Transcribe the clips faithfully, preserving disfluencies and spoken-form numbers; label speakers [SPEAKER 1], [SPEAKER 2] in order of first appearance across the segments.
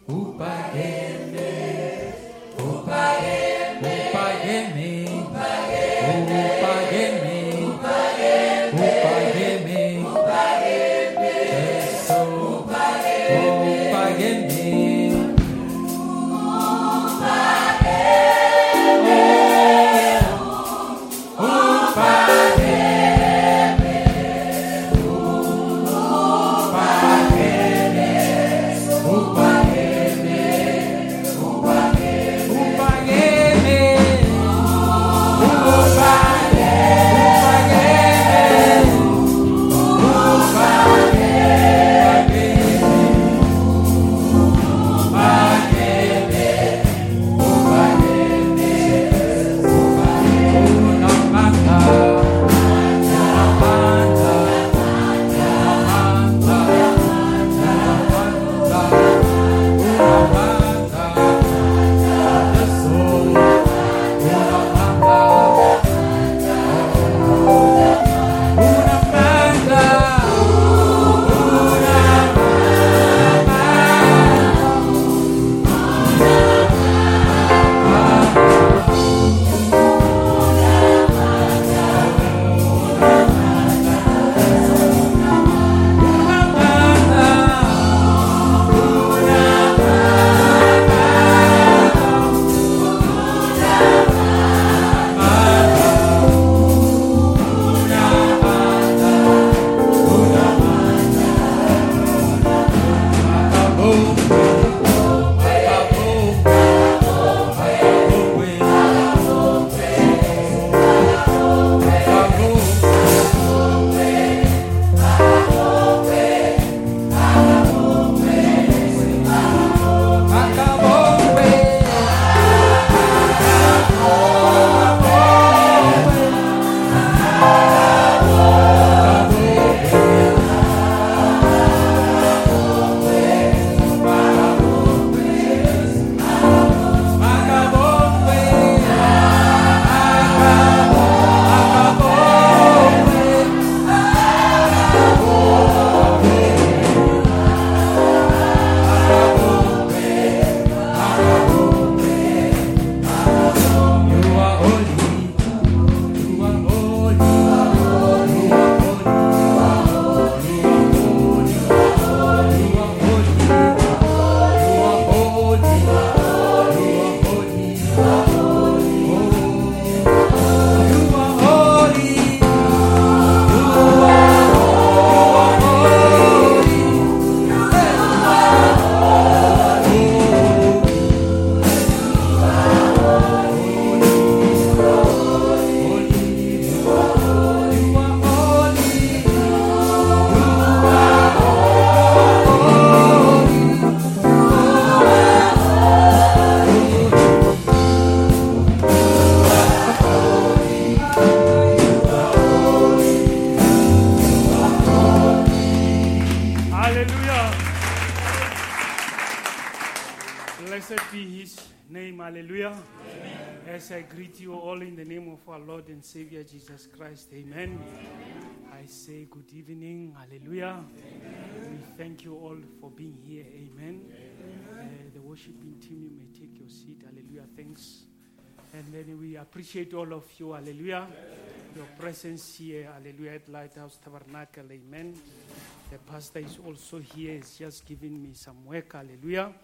[SPEAKER 1] Blessed be his name. Hallelujah. Amen. As I greet you all in the name of our Lord and Savior Jesus Christ. Amen. Amen. I say good evening. Hallelujah. Amen. We thank you all for being here. Amen. Amen. Uh, the worshiping team, you may take your seat. Hallelujah. Thanks. And then we appreciate all of you. Hallelujah. Amen. Your presence here. Hallelujah. At Lighthouse Tabernacle. Amen. The pastor is also here. He's just giving me some work. Hallelujah.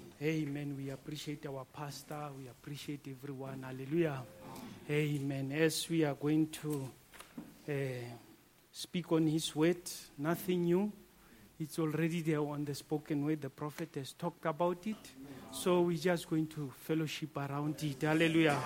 [SPEAKER 1] Amen. We appreciate our pastor. We appreciate everyone. Hallelujah. Amen. As we are going to uh, speak on his word, nothing new. It's already there on the spoken word. The prophet has talked about it. So we're just going to fellowship around it. Hallelujah.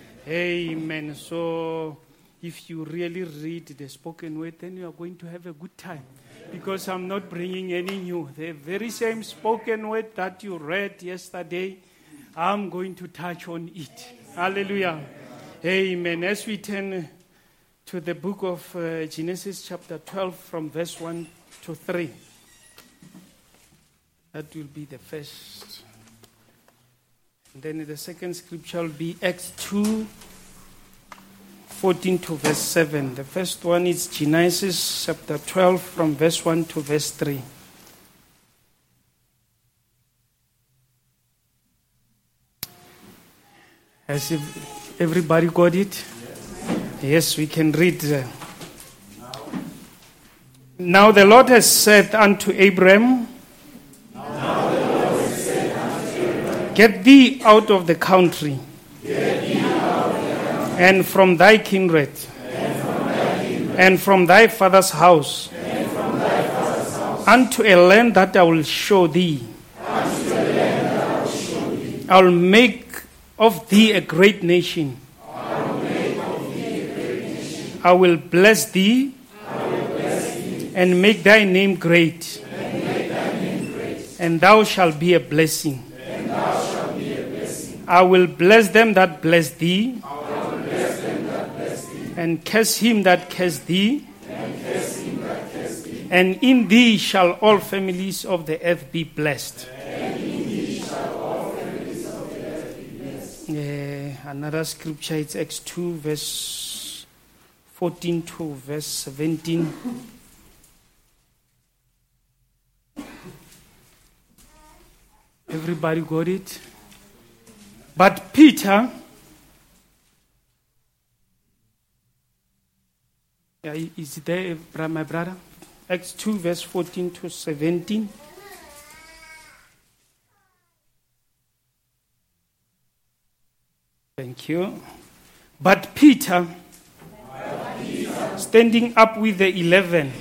[SPEAKER 1] Amen. So if you really read the spoken word, then you are going to have a good time. Because I'm not bringing any new. The very same spoken word that you read yesterday, I'm going to touch on it. Hallelujah. Amen. As we turn to the book of uh, Genesis chapter twelve from verse one to three. That will be the first. And then the second scripture will be Acts two, fourteen to verse seven. The first one is Genesis chapter twelve from verse one to verse three. Has if everybody got it? Yes, we can read. Uh, Now the Lord has said unto Abram, Get thee out of the country, and from thy kindred, and from thy father's house, unto a land that I will show thee. I will make of thee a great nation. I will bless thee and make thy name great, and thou shalt be a blessing. I will bless them that bless thee, and curse him that curse thee, and in thee shall all families of the earth be blessed. Uh, another scripture, it's Acts two, verse fourteen to verse seventeen. Everybody got it? But Peter, yeah, is it there, my brother? Acts two, verse fourteen to seventeen. Thank you. But Peter, standing up with the eleven,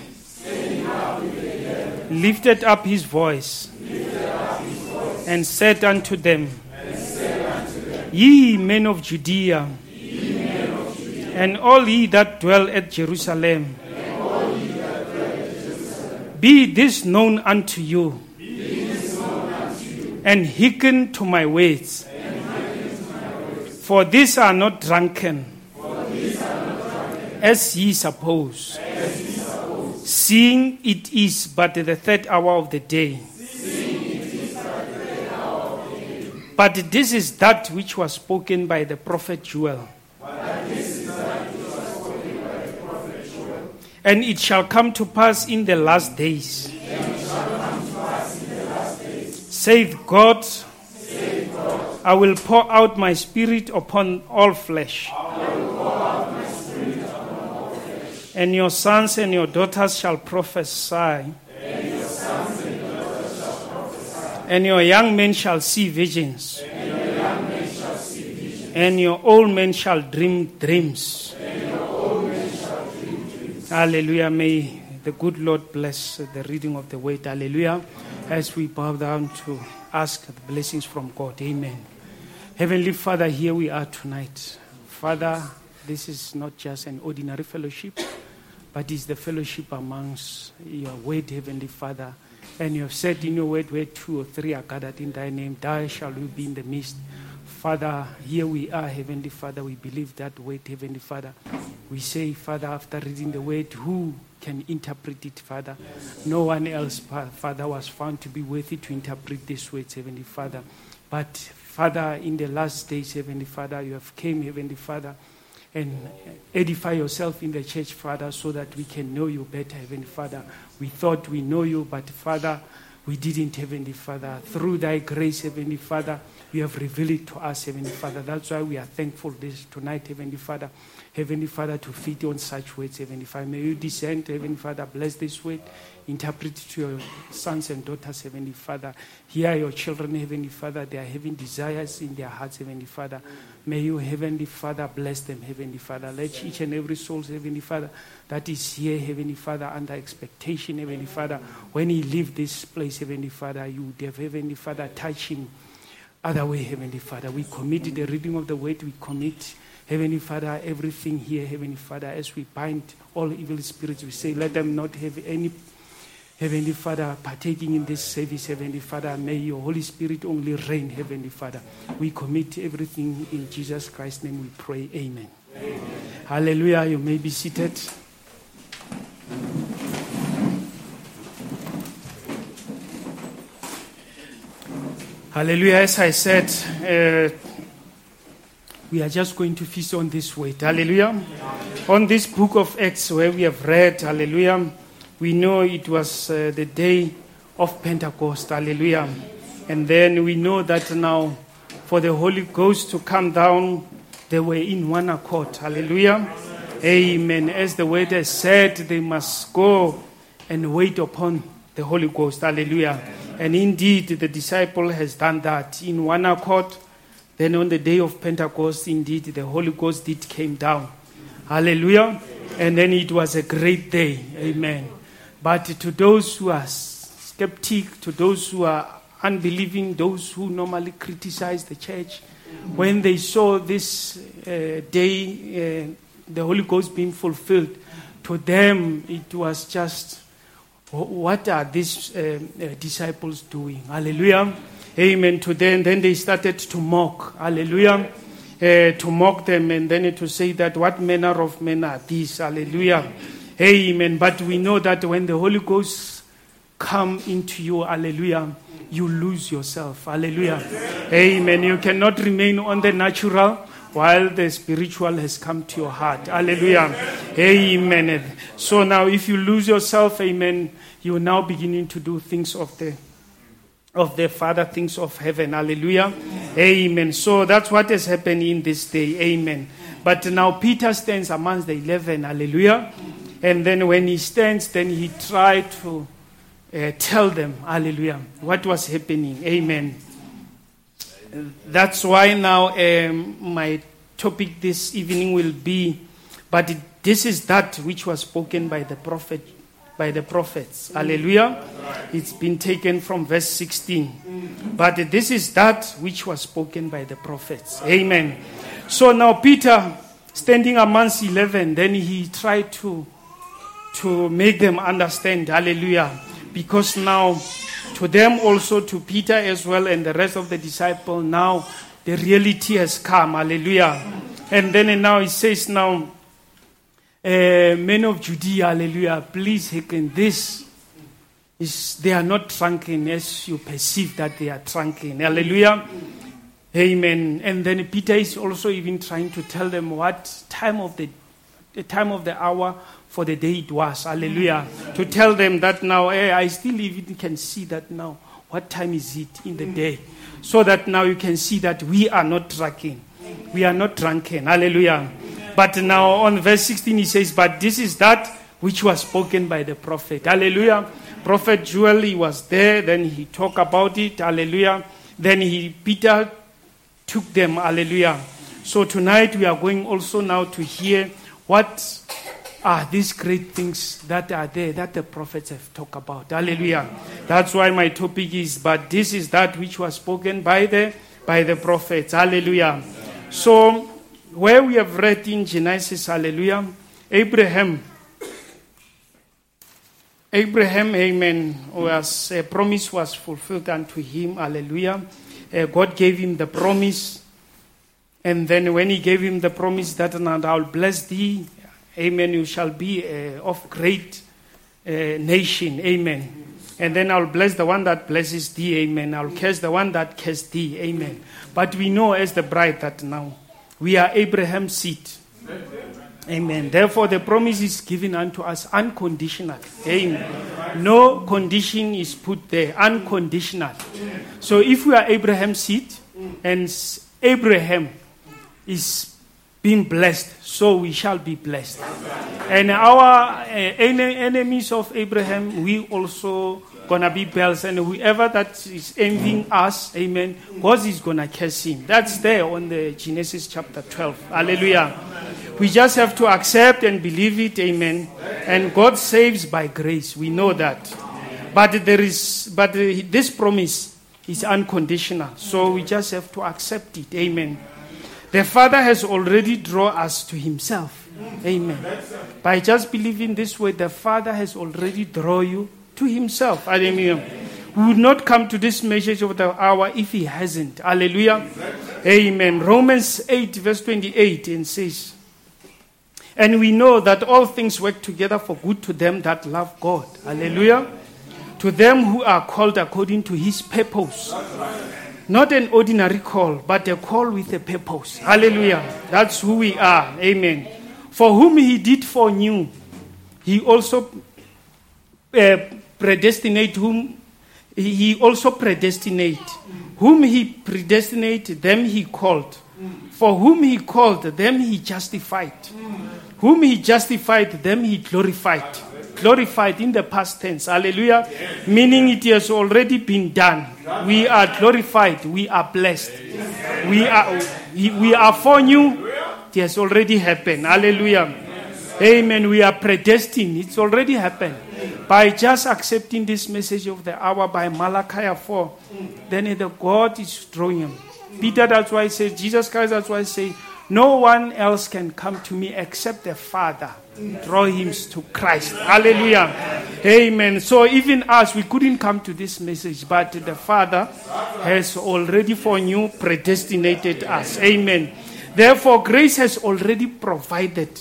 [SPEAKER 1] lifted up his voice and said unto them, Ye men of Judea, and all ye that dwell at Jerusalem, be this known unto you, and hearken to my words. For these are not drunken, as ye suppose, seeing it is but the third hour of the day. But this is that which was spoken by the prophet Joel. And it shall come to pass in the last days, saith God, I will pour out my spirit upon all flesh. And your sons and your daughters shall prophesy. And your young men shall see visions. And your old men shall dream dreams. Hallelujah. May the good Lord bless the reading of the word. Hallelujah. As we bow down to ask the blessings from God. Amen. Heavenly Father, here we are tonight. Father, this is not just an ordinary fellowship, but it's the fellowship amongst your word, Heavenly Father. And you have said in your word, where two or three are gathered in thy name, thou shalt be in the midst. Father, here we are, Heavenly Father. We believe that word, Heavenly Father. We say, Father, after reading the word, who can interpret it, Father? No one else, Father, was found to be worthy to interpret this word, Heavenly Father. But, Father, in the last days, Heavenly Father, you have came, Heavenly Father, and edify yourself in the church, Father, so that we can know you better, Heavenly Father. We thought we know you, but, Father, we didn't, Heavenly Father. Through thy grace, Heavenly Father, you have revealed it to us, Heavenly Father. That's why we are thankful this tonight, Heavenly Father. Heavenly Father, to feed on such words, Heavenly Father. May you descend, Heavenly Father, bless this word, interpret it to your sons and daughters, Heavenly Father. Here are your children, Heavenly Father. They are having desires in their hearts, Heavenly Father. May you, Heavenly Father, bless them, Heavenly Father. Let each and every soul, Heavenly Father, that is here, Heavenly Father, under expectation, Heavenly Father, when he leave this place, Heavenly Father, you would have, Heavenly Father, touch him other way, Heavenly Father. We commit the reading of the word. We commit, Heavenly Father, everything here, Heavenly Father, as we bind all evil spirits. We say, let them not have any, Heavenly Father, partaking in this service, Heavenly Father. May your Holy Spirit only reign, Heavenly Father. We commit everything in Jesus Christ's name. We pray, amen. Amen. Hallelujah. You may be seated. Hallelujah. As I said, uh, we are just going to feast on this word. Hallelujah. On this book of Acts where we have read, hallelujah, we know it was uh, the day of Pentecost. Hallelujah. And then we know that now for the Holy Ghost to come down, they were in one accord. Hallelujah. Amen. As the word has said, they must go and wait upon the Holy Ghost. Hallelujah. And indeed, the disciple has done that in one accord. Then on the day of Pentecost, indeed, the Holy Ghost did came down. Hallelujah. And then it was a great day. Amen. But to those who are skeptic, to those who are unbelieving, those who normally criticize the church, when they saw this uh, day, uh, the Holy Ghost being fulfilled, to them it was just, what are these uh, uh, disciples doing? Hallelujah. Amen. To them, then they started to mock. Hallelujah. Uh, to mock them, and then to say that what manner of men are these? Hallelujah. Amen. But we know that when the Holy Ghost come into you, hallelujah, you lose yourself. Hallelujah. Amen. You cannot remain on the natural while the spiritual has come to your heart. Hallelujah. Amen. So now if you lose yourself, amen, you are now beginning to do things of the of the Father, things of heaven. Hallelujah. Amen. So that's what has happened in this day. Amen. But now Peter stands amongst the eleven. Hallelujah. And then when he stands, then he tried to uh, tell them, hallelujah, what was happening. Amen. That's why now um, my topic this evening will be, but this is that which was spoken by the prophet, by the prophets. Hallelujah. It's been taken from verse sixteen. But this is that which was spoken by the prophets. Amen. So now Peter, standing amongst eleven, then he tried to, to make them understand. Hallelujah. Because now, to them also, to Peter as well, and the rest of the disciples, now the reality has come. Hallelujah. And then and now it says now, uh, men of Judea, hallelujah, please hearken. This is, they are not drunken as you perceive that they are drunken. Hallelujah. Amen. And then Peter is also even trying to tell them what time of the, the time of the hour for the day it was. Hallelujah. To tell them that now, hey, I still even can see that now. What time is it in the day? So that now you can see that we are not drunken. We are not drunken. Hallelujah. But now on verse sixteen he says, but this is that which was spoken by the prophet. Hallelujah. Prophet Joel, he was there. Then he talked about it. Hallelujah. Then he, Peter took them. Hallelujah. So tonight we are going also now to hear what are these great things that are there that the prophets have talked about. Hallelujah. That's why my topic is, but this is that which was spoken by the by the prophets. Hallelujah. So where we have read in Genesis, hallelujah, Abraham, Abraham, amen, was a promise was fulfilled unto him. Hallelujah. Uh, God gave him the promise. And then when he gave him the promise that and I will bless thee, amen, you shall be uh, of great uh, nation, amen. And then I'll bless the one that blesses thee, amen. I'll curse the one that curses thee, amen. But we know as the bride that now we are Abraham's seed, amen. Therefore the promise is given unto us unconditional, amen. No condition is put there, unconditional. So if we are Abraham's seed and Abraham is being blessed, so we shall be blessed. And our uh, enemies of Abraham, we also gonna be blessed. And whoever that is envying us, amen, God is gonna curse him. That's there on the Genesis chapter twelve. Hallelujah. We just have to accept and believe it, amen. And God saves by grace. We know that. But there is, but this promise is unconditional. So we just have to accept it, amen. The Father has already drawn us to himself. Amen. By just believing this way, the Father has already drawn you to himself. Hallelujah. We would not come to this message of the hour if he hasn't. Hallelujah. Amen. Romans eight verse twenty-eight and says, and we know that all things work together for good to them that love God. Hallelujah. To them who are called according to his purpose. Not an ordinary call, but a call with a purpose. Hallelujah. That's who we are. Amen. For whom he did foreknew, he also uh, predestinate whom he also predestinate Whom he predestinated, them he called. For whom he called, them he justified. Whom he justified, them he glorified. Glorified in the past tense. Hallelujah. Yes. Meaning it has already been done. We are glorified. We are blessed. We are we are for you. It has already happened. Hallelujah. Amen. We are predestined. It's already happened. By just accepting this message of the hour by Malachi four, then the God is drawing him. Peter, that's why he says, Jesus Christ, that's why he says, no one else can come to me except the Father. Draw him to Christ. Hallelujah. Amen. So even us, we couldn't come to this message, but the Father has already for you predestinated us. Amen. Therefore, grace has already provided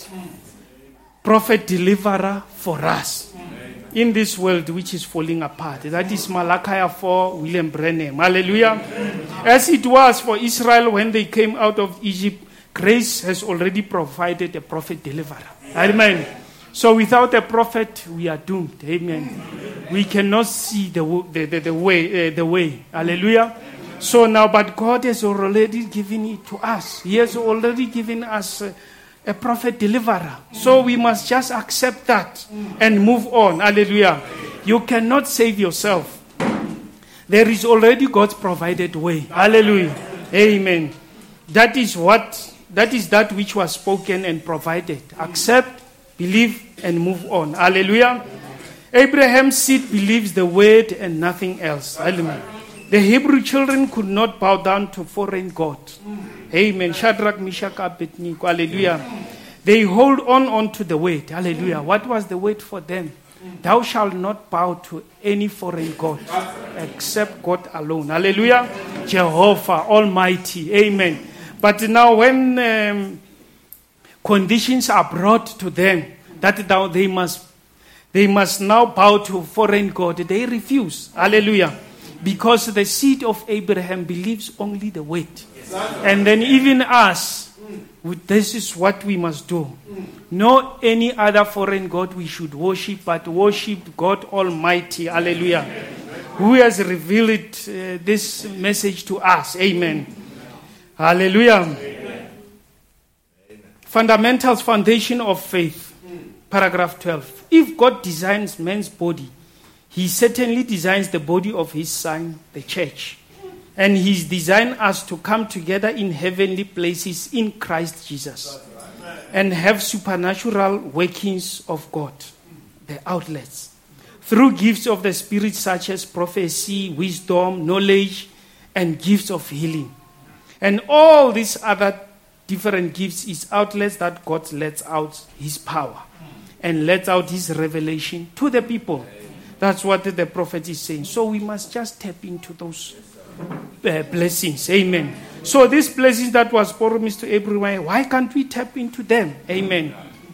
[SPEAKER 1] prophet deliverer for us in this world which is falling apart. That is Malachi four, William Branham. Hallelujah. As it was for Israel when they came out of Egypt, grace has already provided a prophet deliverer. Amen. So without a prophet, we are doomed. Amen. We cannot see the the, the, the way. Uh, the way. Hallelujah. So now, but God has already given it to us. He has already given us uh, a prophet deliverer. So we must just accept that and move on. Hallelujah. You cannot save yourself. There is already God's provided way. Hallelujah. Amen. That is what, that is that which was spoken and provided. Accept, believe, and move on. Hallelujah. Abraham's seed believes the word and nothing else. Hallelujah. The Hebrew children could not bow down to foreign gods. Amen. Shadrach, Meshach, Abednego. Hallelujah. They hold on onto the word. Hallelujah. What was the word for them? Thou shalt not bow to any foreign god except God alone. Hallelujah. Jehovah Almighty. Amen. But now when um, conditions are brought to them that now they must they must now bow to foreign god, they refuse. Hallelujah. Because the seed of Abraham believes only the word. And then even us, this is what we must do. No any other foreign god we should worship, but worship God Almighty. Hallelujah. Who has revealed uh, this message to us. Amen. Hallelujah. Amen. Fundamentals, foundation of faith. Paragraph twelve. If God designs man's body, he certainly designs the body of his son, the church. And he's designed us to come together in heavenly places in Christ Jesus and have supernatural workings of God, the outlets, through gifts of the Spirit such as prophecy, wisdom, knowledge, and gifts of healing. And all these other different gifts is outlets that God lets out his power and lets out his revelation to the people. That's what the prophet is saying. So we must just tap into those uh, blessings. Amen. So these blessings that was promised to Abraham, why can't we tap into them? Amen.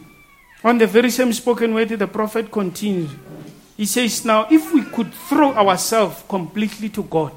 [SPEAKER 1] On the very same spoken word, the prophet continues. He says, now, if we could throw ourselves completely to God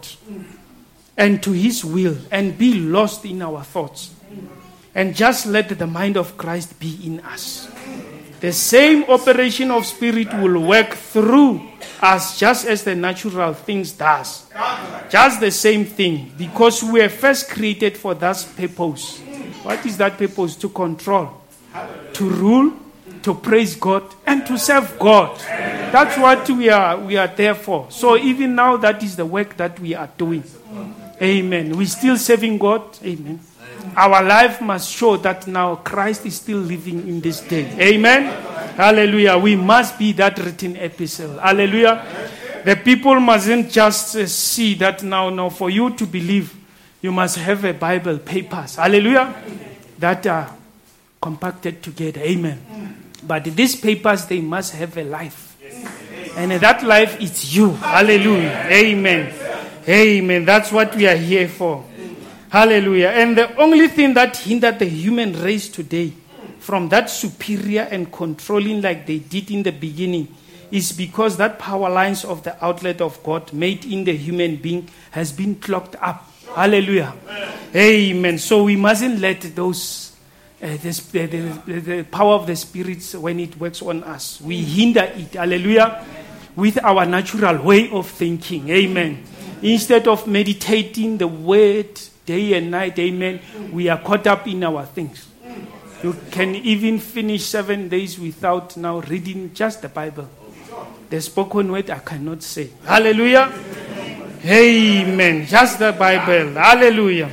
[SPEAKER 1] and to his will and be lost in our thoughts and just let the mind of Christ be in us, the same operation of Spirit will work through us just as the natural things does. Just the same thing. Because we were first created for that purpose. What is that purpose? To control, to rule, to praise God, and to serve God. That's what we are, we are there for. So even now, that is the work that we are doing. Amen. We're still serving God. Amen. Our life must show that now Christ is still living in this day. Amen. Hallelujah. We must be that written epistle. Hallelujah. The people mustn't just uh, see that now, now for you to believe, you must have a Bible, papers. Hallelujah. That are compacted together. Amen. But these papers, they must have a life. And that life is you. Hallelujah. Amen. Amen. That's what we are here for. Hallelujah. And the only thing that hindered the human race today from that superior and controlling like they did in the beginning is because that power lines of the outlet of God made in the human being has been clogged up. Hallelujah. Amen. Amen. So we mustn't let those uh, the, the, the power of the spirits when it works on us, we hinder it. Hallelujah. With our natural way of thinking. Amen. Instead of meditating the word day and night, amen, we are caught up in our things. You can even finish seven days without now reading just the Bible. The spoken word I cannot say. Hallelujah. Amen. Just the Bible. Hallelujah.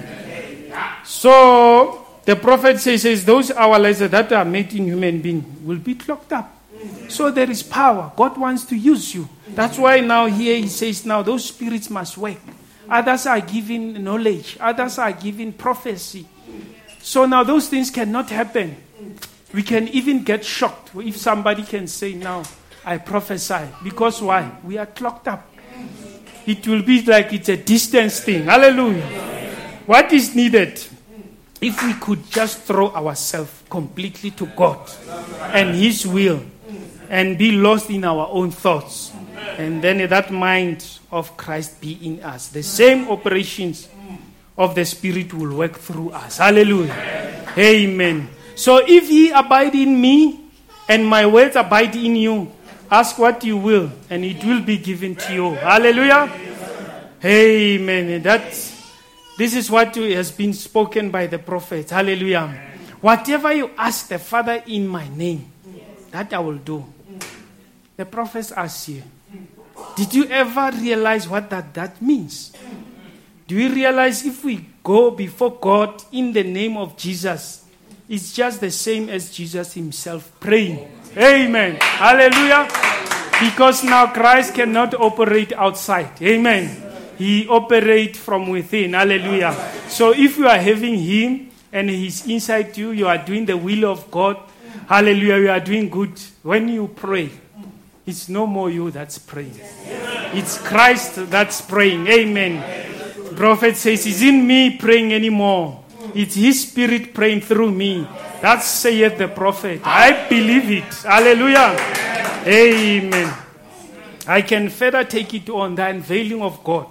[SPEAKER 1] So the prophet says, says those our lives that are made in human being will be clocked up. So there is power. God wants to use you. That's why now here he says now those spirits must work. Others are given knowledge. Others are given prophecy. So now those things cannot happen. We can even get shocked if somebody can say now, I prophesy. Because why? We are clocked up. It will be like it's a distance thing. Hallelujah. What is needed? If we could just throw ourselves completely to God and His will and be lost in our own thoughts. And then that mind of Christ be in us. The same operations of the Spirit will work through us. Hallelujah. Amen. So if ye abide in me and my words abide in you, ask what you will and it will be given to you. Hallelujah. Amen. That's, this is what has been spoken by the prophet. Hallelujah. Whatever you ask the Father in my name, that I will do. The prophets ask you, did you ever realize what that, that means? Do you realize if we go before God in the name of Jesus, it's just the same as Jesus himself praying. Amen. Hallelujah. Because now Christ cannot operate outside. Amen. He operates from within. Hallelujah. So if you are having him and he's inside you, you are doing the will of God. Hallelujah. You are doing good. When you pray, it's no more you that's praying. It's Christ that's praying. Amen. The prophet says, it's in me praying anymore. It's his spirit praying through me. That saith the prophet. I believe it. Hallelujah. Amen. I can further take it on the unveiling of God.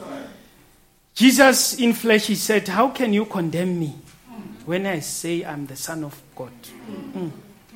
[SPEAKER 1] Jesus in flesh, he said, how can you condemn me when I say I'm the Son of God? Mm.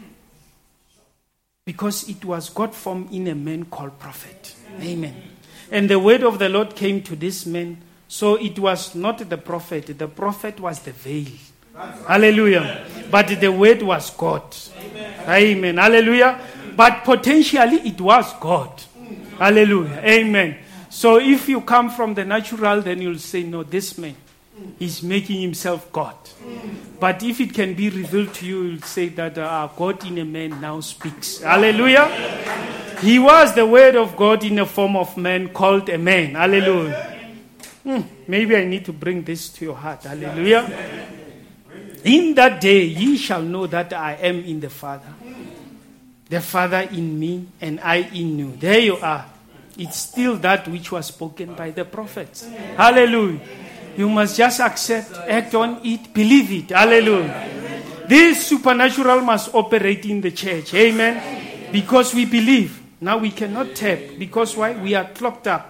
[SPEAKER 1] Because it was God formed in a man called prophet. Amen. And the word of the Lord came to this man. So it was not the prophet. The prophet was the veil. Hallelujah. But the word was God. Amen. Amen. Hallelujah. But potentially it was God. Hallelujah. Amen. So if you come from the natural, then you'll say, no, this man is making himself God. But if it can be revealed to you, you'll say that uh, God in a man now speaks. Hallelujah. He was the word of God in a form of man called a man. Hallelujah. Hmm, maybe I need to bring this to your heart. Hallelujah. In that day, ye shall know that I am in the Father. The Father in me and I in you. There you are. It's still that which was spoken by the prophets. Hallelujah. You must just accept, act on it, believe it. Hallelujah. This supernatural must operate in the church. Amen. Because we believe. Now we cannot tap. Because why? We are clocked up.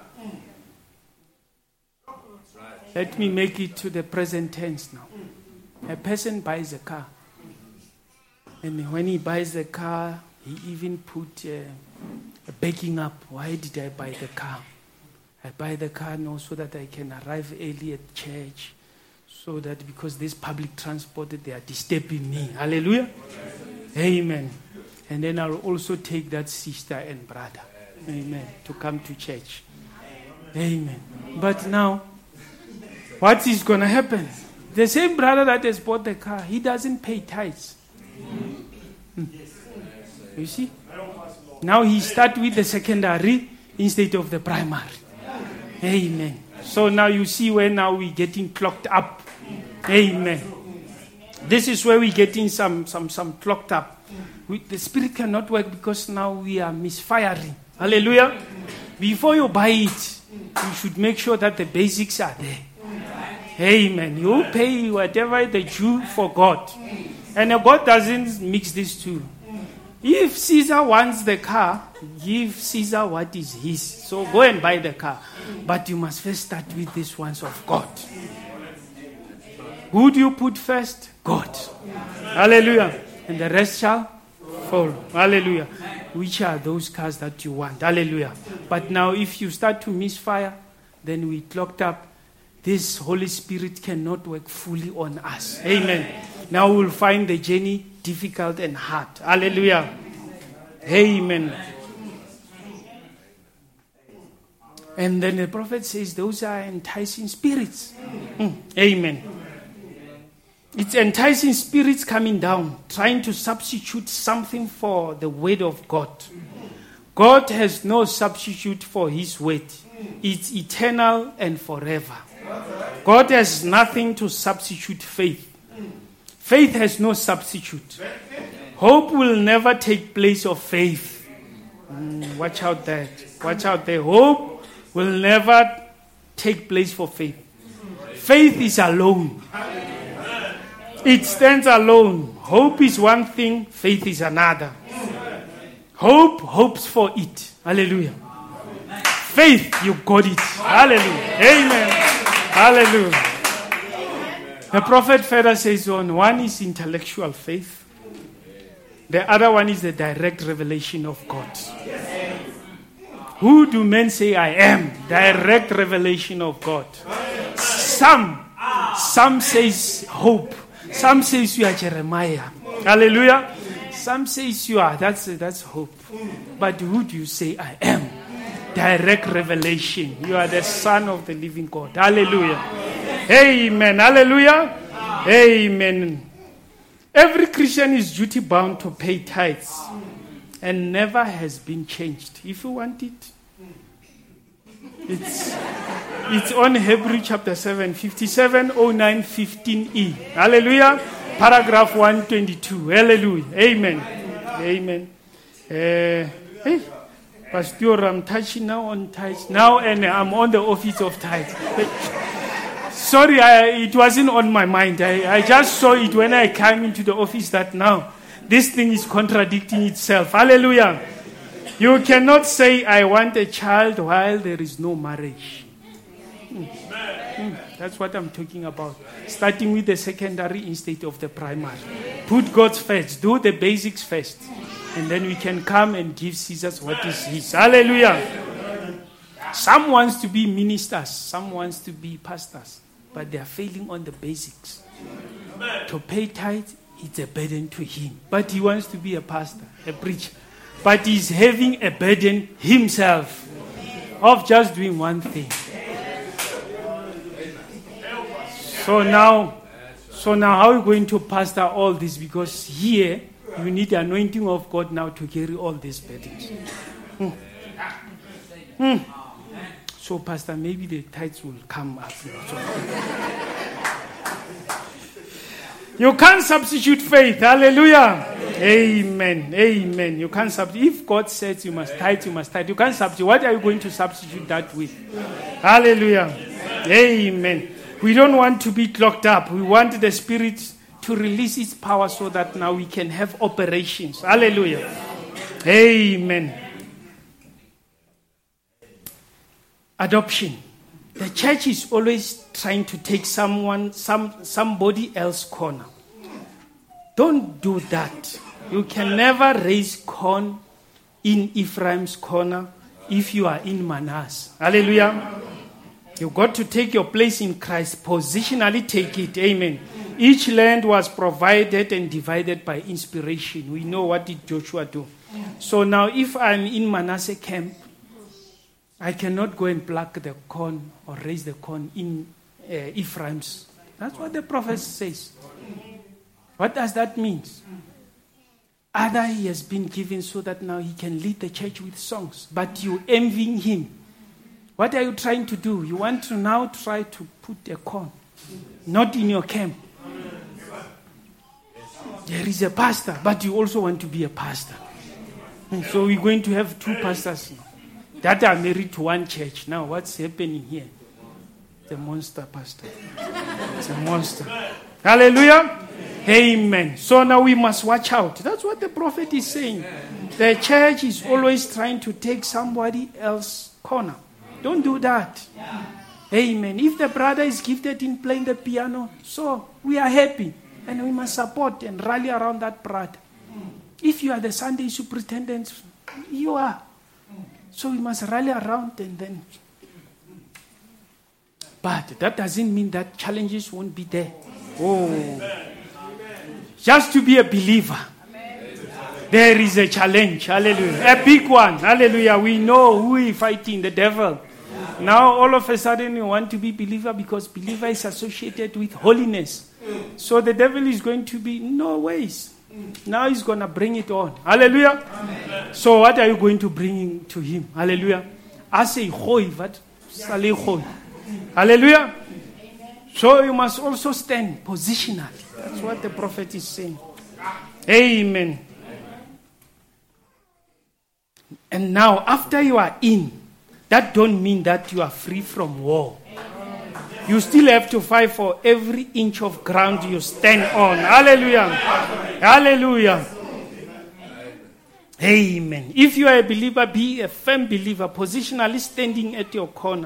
[SPEAKER 1] Let me make it to the present tense now. A person buys a car. And when he buys the car, he even put uh, a backing up. Why did I buy the car? I buy the car now so that I can arrive early at church. So that because this public transport, they are disturbing me. Hallelujah. Amen. And then I'll also take that sister and brother. Amen. To come to church. Amen. But now, what is going to happen? The same brother that has bought the car, he doesn't pay tithes. Hmm. You see? Now he starts with the secondary instead of the primary. Amen. So now you see where now we're getting clocked up. Amen. This is where we're getting some, some, some clocked up. We, the spirit cannot work because now we are misfiring. Hallelujah. Before you buy it, you should make sure that the basics are there. Amen. You pay whatever the Jew for God. And God doesn't mix these two. If Caesar wants the car, give Caesar what is his. So go and buy the car. But you must first start with these ones of God. Who do you put first? God. Hallelujah. And the rest shall follow. Hallelujah. Which are those cars that you want? Hallelujah. But now if you start to misfire, then we clogged up, this Holy Spirit cannot work fully on us. Amen. Now we'll find the journey difficult and hard. Hallelujah. Amen. And then the prophet says those are enticing spirits. Mm. Amen. It's enticing spirits coming down, trying to substitute something for the word of God. God has no substitute for his word. It's eternal and forever. God has nothing to substitute faith. Faith has no substitute. Hope will never take place of faith. Mm, watch out there. Watch out there. Hope will never take place for faith. Faith is alone. It stands alone. Hope is one thing, faith is another. Hope hopes for it. Hallelujah. Faith, you got it. Hallelujah. Amen. Hallelujah. The prophet further says on, one is intellectual faith. The other one is the direct revelation of God. Who do men say I am? Direct revelation of God. Some, some says hope. Some says you are Jeremiah. Hallelujah. Some says you are. That's, that's hope. But who do you say I am? Direct revelation. You are the Son of the living God. Hallelujah. Amen. Hallelujah. Amen. Every Christian is duty bound to pay tithes and never has been changed. If you want it, it's, it's on Hebrew chapter seven, fifty-seven oh nine fifteen E. Hallelujah. Paragraph one twenty-two. Hallelujah. Amen. Amen. Uh, hey, Pastor, I'm touching now on tithes. Now and I'm on the office of tithes. Sorry, I, it wasn't on my mind. I, I just saw it when I came into the office that now this thing is contradicting itself. Hallelujah. You cannot say, I want a child while there is no marriage. Hmm. Hmm. That's what I'm talking about. Starting with the secondary instead of the primary. Put God first. Do the basics first. And then we can come and give Caesar what is his. Hallelujah. Some wants to be ministers. Some wants to be pastors. But they are failing on the basics. To pay tithe, it's a burden to him. But he wants to be a pastor, a preacher. But he's having a burden himself of just doing one thing. So now, so now how are you going to pastor all this? Because here, you need the anointing of God now to carry all these burdens. Hmm. Hmm. So, Pastor, maybe the tithes will come up. You can't substitute faith. Hallelujah. Amen. Amen. You can't substitute. If God says you must tithe, you must tithe. You can't substitute. What are you going to substitute that with? Hallelujah. Amen. We don't want to be clogged up. We want the Spirit to release its power so that now we can have operations. Hallelujah. Amen. Adoption. The church is always trying to take someone, some somebody else's corner. Don't do that. You can never raise corn in Ephraim's corner if you are in Manasseh. Hallelujah. You've got to take your place in Christ. Positionally take it. Amen. Each land was provided and divided by inspiration. We know what did Joshua do. So now if I'm in Manasseh camp, I cannot go and pluck the corn or raise the corn in uh, Ephraim's. That's what the prophet says. What does that mean? Other he has been given so that now he can lead the church with songs. But you envying him. What are you trying to do? You want to now try to put a corn, not in your camp. There is a pastor, but you also want to be a pastor. So we're going to have two pastors now that are married to one church. Now, what's happening here? The monster pastor. It's a monster. Hallelujah. Amen. So now we must watch out. That's what the prophet is saying. The church is always trying to take somebody else's corner. Don't do that. Amen. If the brother is gifted in playing the piano, so we are happy. And we must support and rally around that brother. If you are the Sunday superintendent, you are. So we must rally around and then But that doesn't mean that challenges won't be there. Oh. Just to be a believer, there is a challenge. Hallelujah. A big one. Hallelujah. We know who is fighting, the devil. Now all of a sudden you want to be believer because believer is associated with holiness. So the devil is going to be, no ways. Now he's going to bring it on. Hallelujah. Amen. So what are you going to bring to him? Hallelujah. I say, what? Hallelujah. So you must also stand positionally. That's what the prophet is saying. Amen. And now, after you are in, that don't mean that you are free from war. You still have to fight for every inch of ground you stand on. Hallelujah. Hallelujah. Amen. If you are a believer, be a firm believer, positionally standing at your corner.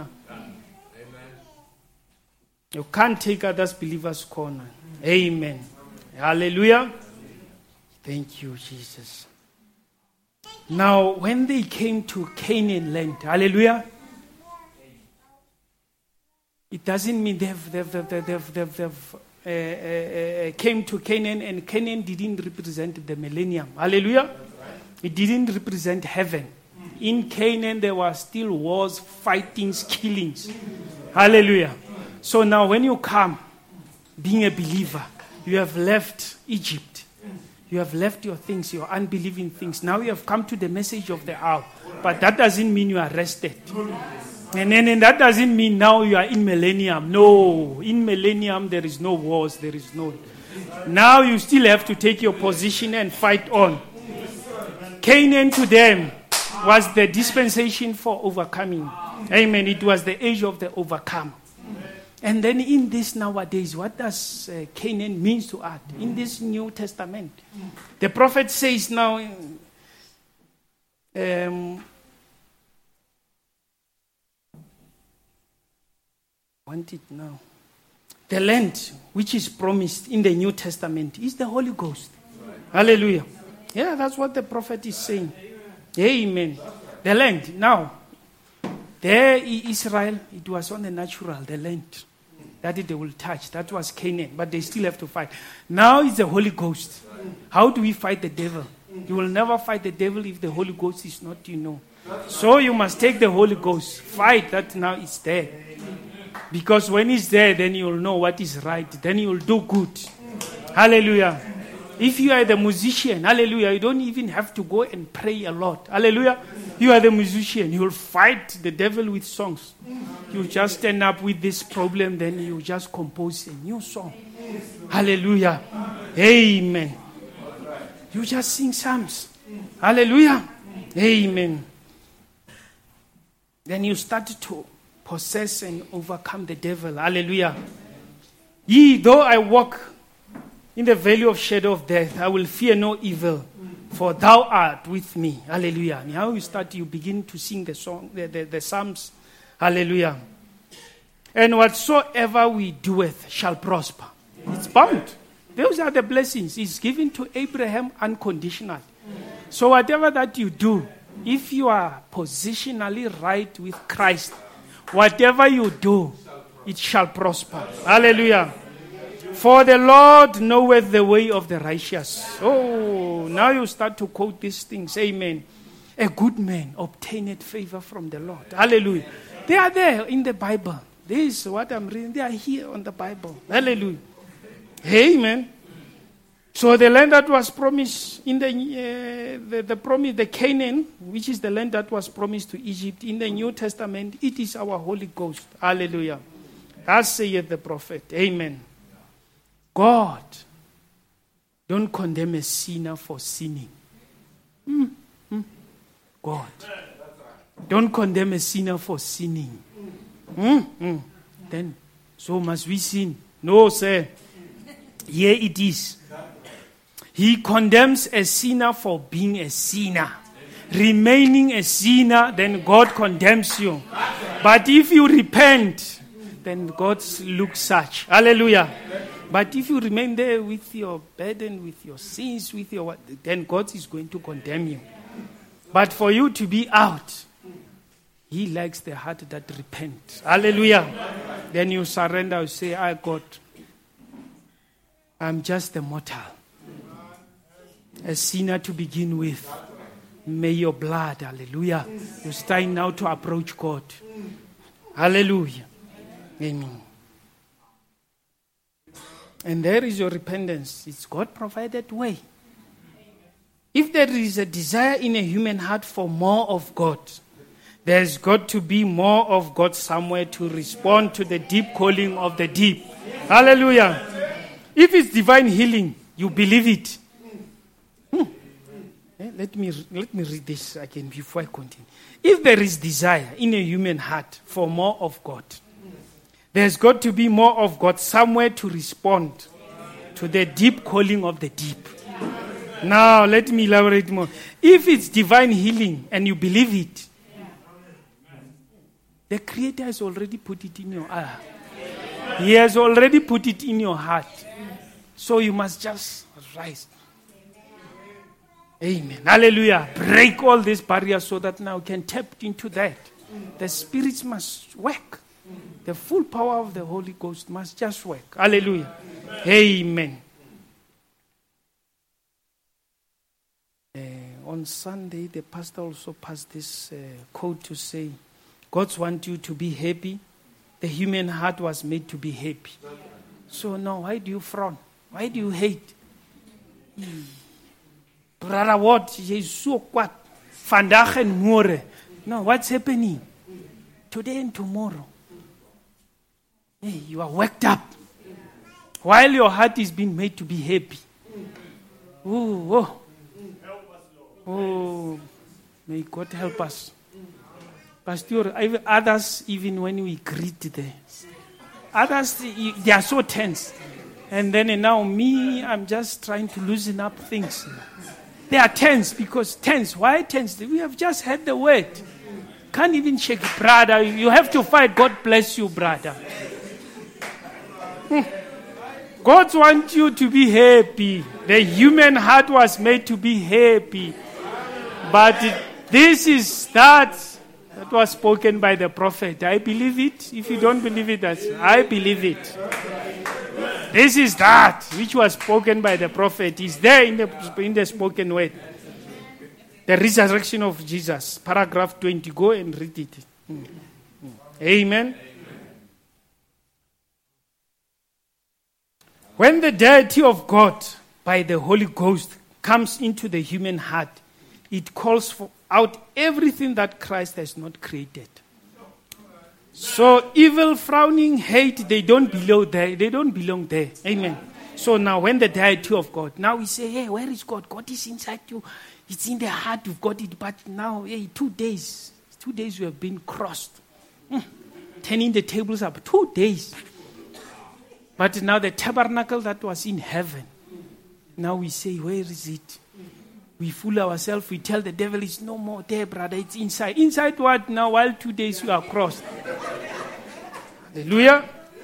[SPEAKER 1] You can't take others believers' corner. Amen. Hallelujah. Thank you, Jesus. Now, when they came to Canaan land, hallelujah, it doesn't mean they've, they've, they've, they've, they've, they've uh, uh, uh, came to Canaan, and Canaan didn't represent the millennium. Hallelujah. It didn't represent heaven. In Canaan, there were still wars, fightings, killings. Hallelujah. So now when you come, being a believer, you have left Egypt. You have left your things, your unbelieving things. Now you have come to the message of the hour. But that doesn't mean you are rested. And then and that doesn't mean now you are in millennium. No, in millennium there is no wars, there is no. Now you still have to take your position and fight on. Canaan to them was the dispensation for overcoming. Amen. It was the age of the overcome. And then in this nowadays, what does uh, Canaan mean to us? In this New Testament, the prophet says now, um, want it now. The land which is promised in the New Testament is the Holy Ghost. Right. Hallelujah. Yeah, that's what the prophet is saying. Amen. The land. Now, there in Israel, it was on the natural, the land that they will touch. That was Canaan, but they still have to fight. Now it's the Holy Ghost. How do we fight the devil? You will never fight the devil if the Holy Ghost is not, you know. So you must take the Holy Ghost. Fight that now it's there. Because when it's there, then you will know what is right. Then you will do good. Hallelujah. If you are the musician, hallelujah, you don't even have to go and pray a lot. Hallelujah. You are the musician. You will fight the devil with songs. You just stand up with this problem, then you just compose a new song. Hallelujah. Amen. You just sing psalms. Hallelujah. Amen. Then you start to possess and overcome the devil. Hallelujah. Yea, though I walk in the valley of shadow of death, I will fear no evil, for thou art with me. Hallelujah. Now you start, you begin to sing the song, the, the, the psalms. Hallelujah. And whatsoever we doeth shall prosper. It's bound. Those are the blessings. It's given to Abraham unconditionally. So whatever that you do, if you are positionally right with Christ, whatever you do, it shall prosper. Hallelujah. For the Lord knoweth the way of the righteous. Oh, now you start to quote these things. Amen. A good man obtaineth favor from the Lord. Hallelujah. They are there in the Bible. This is what I'm reading. They are here on the Bible. Hallelujah. Amen. So the land that was promised in the, uh, the, the promise, the Canaan, which is the land that was promised to Egypt in the New Testament, it is our Holy Ghost. Hallelujah. Thus saith the prophet. Amen. God, don't condemn a sinner for sinning. Mm, mm. God, don't condemn a sinner for sinning. Mm, mm. Then, so must we sin? No, sir. Here it is. He condemns a sinner for being a sinner. Remaining a sinner, then God condemns you. But if you repent, then God looks such. Hallelujah. But if you remain there with your burden, with your sins, with your then God is going to condemn you. But for you to be out, He likes the heart that repents. Hallelujah. Then you surrender, you say, I God, I'm just a mortal, a sinner to begin with. May your blood, hallelujah. You're starting now to approach God. Hallelujah. Amen. And there is your repentance. It's God provided way. If there is a desire in a human heart for more of God, there's got to be more of God somewhere to respond to the deep calling of the deep. Hallelujah. If it's divine healing, you believe it. Hmm. Let me let me read this again before I continue. If there is desire in a human heart for more of God, there's got to be more of God somewhere to respond to the deep calling of the deep. Now, let me elaborate more. If it's divine healing and you believe it, the Creator has already put it in your heart. He has already put it in your heart. So you must just rise. Amen. Hallelujah. Break all these barriers so that now you can tap into that. The spirits must work. The full power of the Holy Ghost must just work. Hallelujah. Amen. Uh, on Sunday, the pastor also passed this uh, quote to say, God wants you to be happy. The human heart was made to be happy. So now, why do you frown? Why do you hate? Mm. Brother, what? He's so what? Vandaag en môre. No, what's happening? Today and tomorrow. Hey, you are worked up. While your heart is being made to be happy. Oh, oh. Oh, may God help us. Pastor, others, even when we greet them, others, they are so tense. And then now me, I'm just trying to loosen up things. They are tense because tense. Why tense? We have just heard the word. Can't even shake, brother. You have to fight. God bless you, brother. God wants you to be happy. The human heart was made to be happy. But this is that that was spoken by the prophet. I believe it. If you don't believe it, that's, I believe it. This is that which was spoken by the prophet. Is there in the in the spoken word. The resurrection of Jesus. Paragraph twenty. Go and read it. Mm. Mm. Amen. When the deity of God by the Holy Ghost comes into the human heart, it calls for out everything that Christ has not created. So evil, frowning, hate, they don't belong there. They don't belong there. Amen. So now when the deity of God, now we say, hey, where is God? God is inside you. It's in the heart, you've got it. But now, hey, two days, two days we have been crossed. Mm. Turning the tables up. Two days. But now the tabernacle that was in heaven, now we say, where is it? We fool ourselves. We tell the devil it's no more there, brother. It's inside. Inside what now? While two days you are crossed. Hallelujah.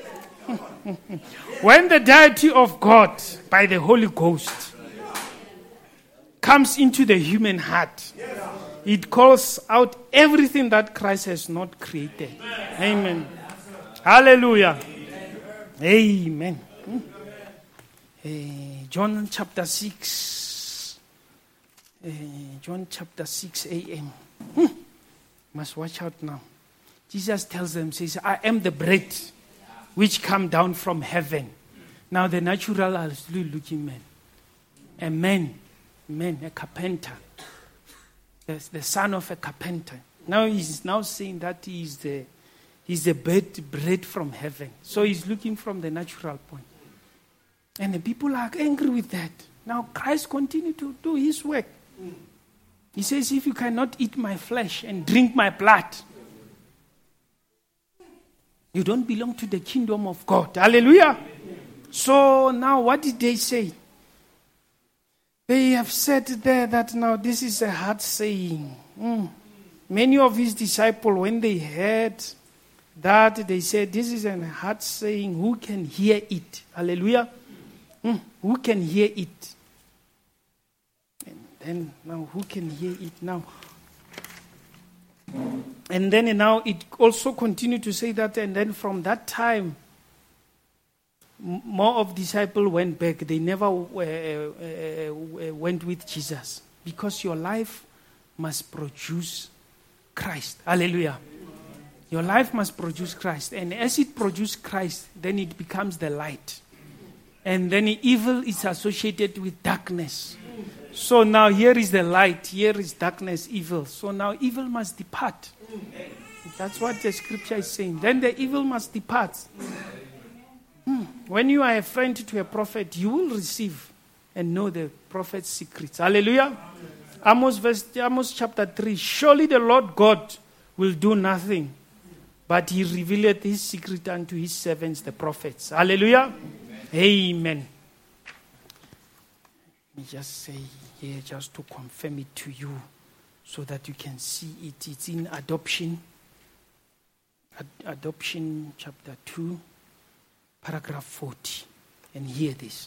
[SPEAKER 1] When the deity of God by the Holy Ghost comes into the human heart, it calls out everything that Christ has not created. Amen. Hallelujah. Amen. Uh, John chapter six. Uh, John chapter six a.m. Hmm. Must watch out now. Jesus tells them, says, I am the bread which come down from heaven. Now the natural are still looking man. A man, man, a carpenter. The, the son of a carpenter. Now he's now saying that he is the he's the bread, bread from heaven. So he's looking from the natural point. And the people are angry with that. Now Christ continued to do his work. He says, if you cannot eat my flesh and drink my blood, you don't belong to the kingdom of God. Hallelujah. So now what did they say? They have said there that now this is a hard saying. Mm. Many of his disciples, when they heard that, they said, this is a hard saying. Who can hear it? Hallelujah. Mm. Who can hear it? And then now who can hear it now? And then now it also continued to say that, and then from that time, m- more of disciples went back. They never uh, uh, went with Jesus, because your life must produce Christ. Hallelujah. Your life must produce Christ. And as it produces Christ, then it becomes the light. And then evil is associated with darkness. So now here is the light, here is darkness, evil. So now evil must depart. That's what the scripture is saying. Then the evil must depart. Hmm. When you are a friend to a prophet, you will receive and know the prophet's secrets. Hallelujah. Amos, verse, Amos chapter three. Surely the Lord God will do nothing, but he revealed his secret unto his servants, the prophets. Hallelujah. Amen. Let me just say here, just to confirm it to you, so that you can see it. It's in adoption. Ad- adoption chapter two, paragraph forty. And hear this.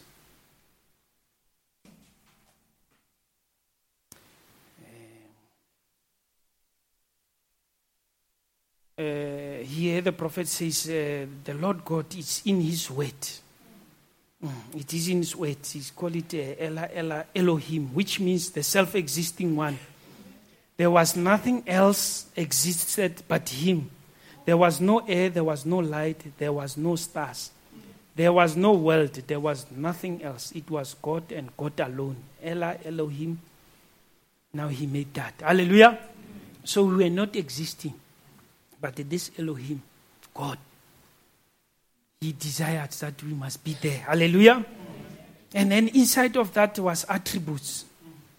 [SPEAKER 1] Uh, here the prophet says, uh, the Lord God is in his word. Mm, it is in his word. He's called it uh, Ella, Ella, Elohim, which means the self-existing one. There was nothing else existed but him. There was no air, there was no light, there was no stars. There was no world, there was nothing else. It was God and God alone. Ella, Elohim. Now he made that. Hallelujah. So we were not existing. But this Elohim, God, he desired that we must be there. Hallelujah. And then inside of that was attributes.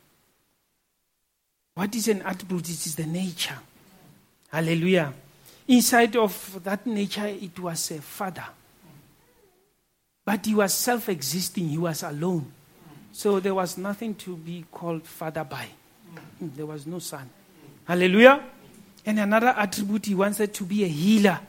[SPEAKER 1] What is an attribute? It is the nature. Hallelujah. Inside of that nature, it was a father. But he was self-existing. He was alone. So there was nothing to be called father by. There was no son. Hallelujah. And another attribute, he wanted to be a healer.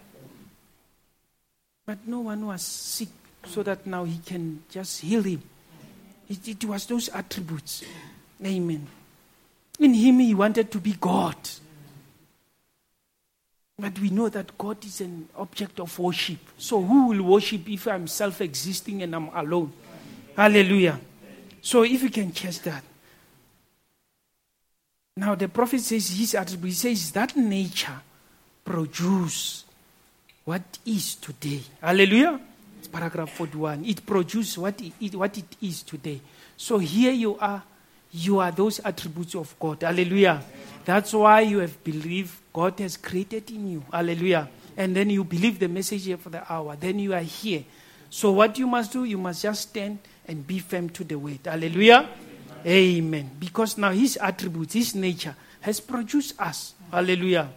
[SPEAKER 1] But no one was sick, so that now he can just heal him. It, it was those attributes. Amen. In him, he wanted to be God. But we know that God is an object of worship. So who will worship if I'm self-existing and I'm alone? Hallelujah. So if you can catch that. Now the prophet says his attribute, he says that nature produce what is today. Hallelujah. It's paragraph forty-one. It produces what it, what it is today. So here you are. You are those attributes of God. Hallelujah. That's why you have believed God has created in you. Hallelujah. And then you believe the message here for the hour. Then you are here. So what you must do, you must just stand and be firm to the word. Hallelujah. Amen. Because now his attributes, his nature has produced us. Hallelujah.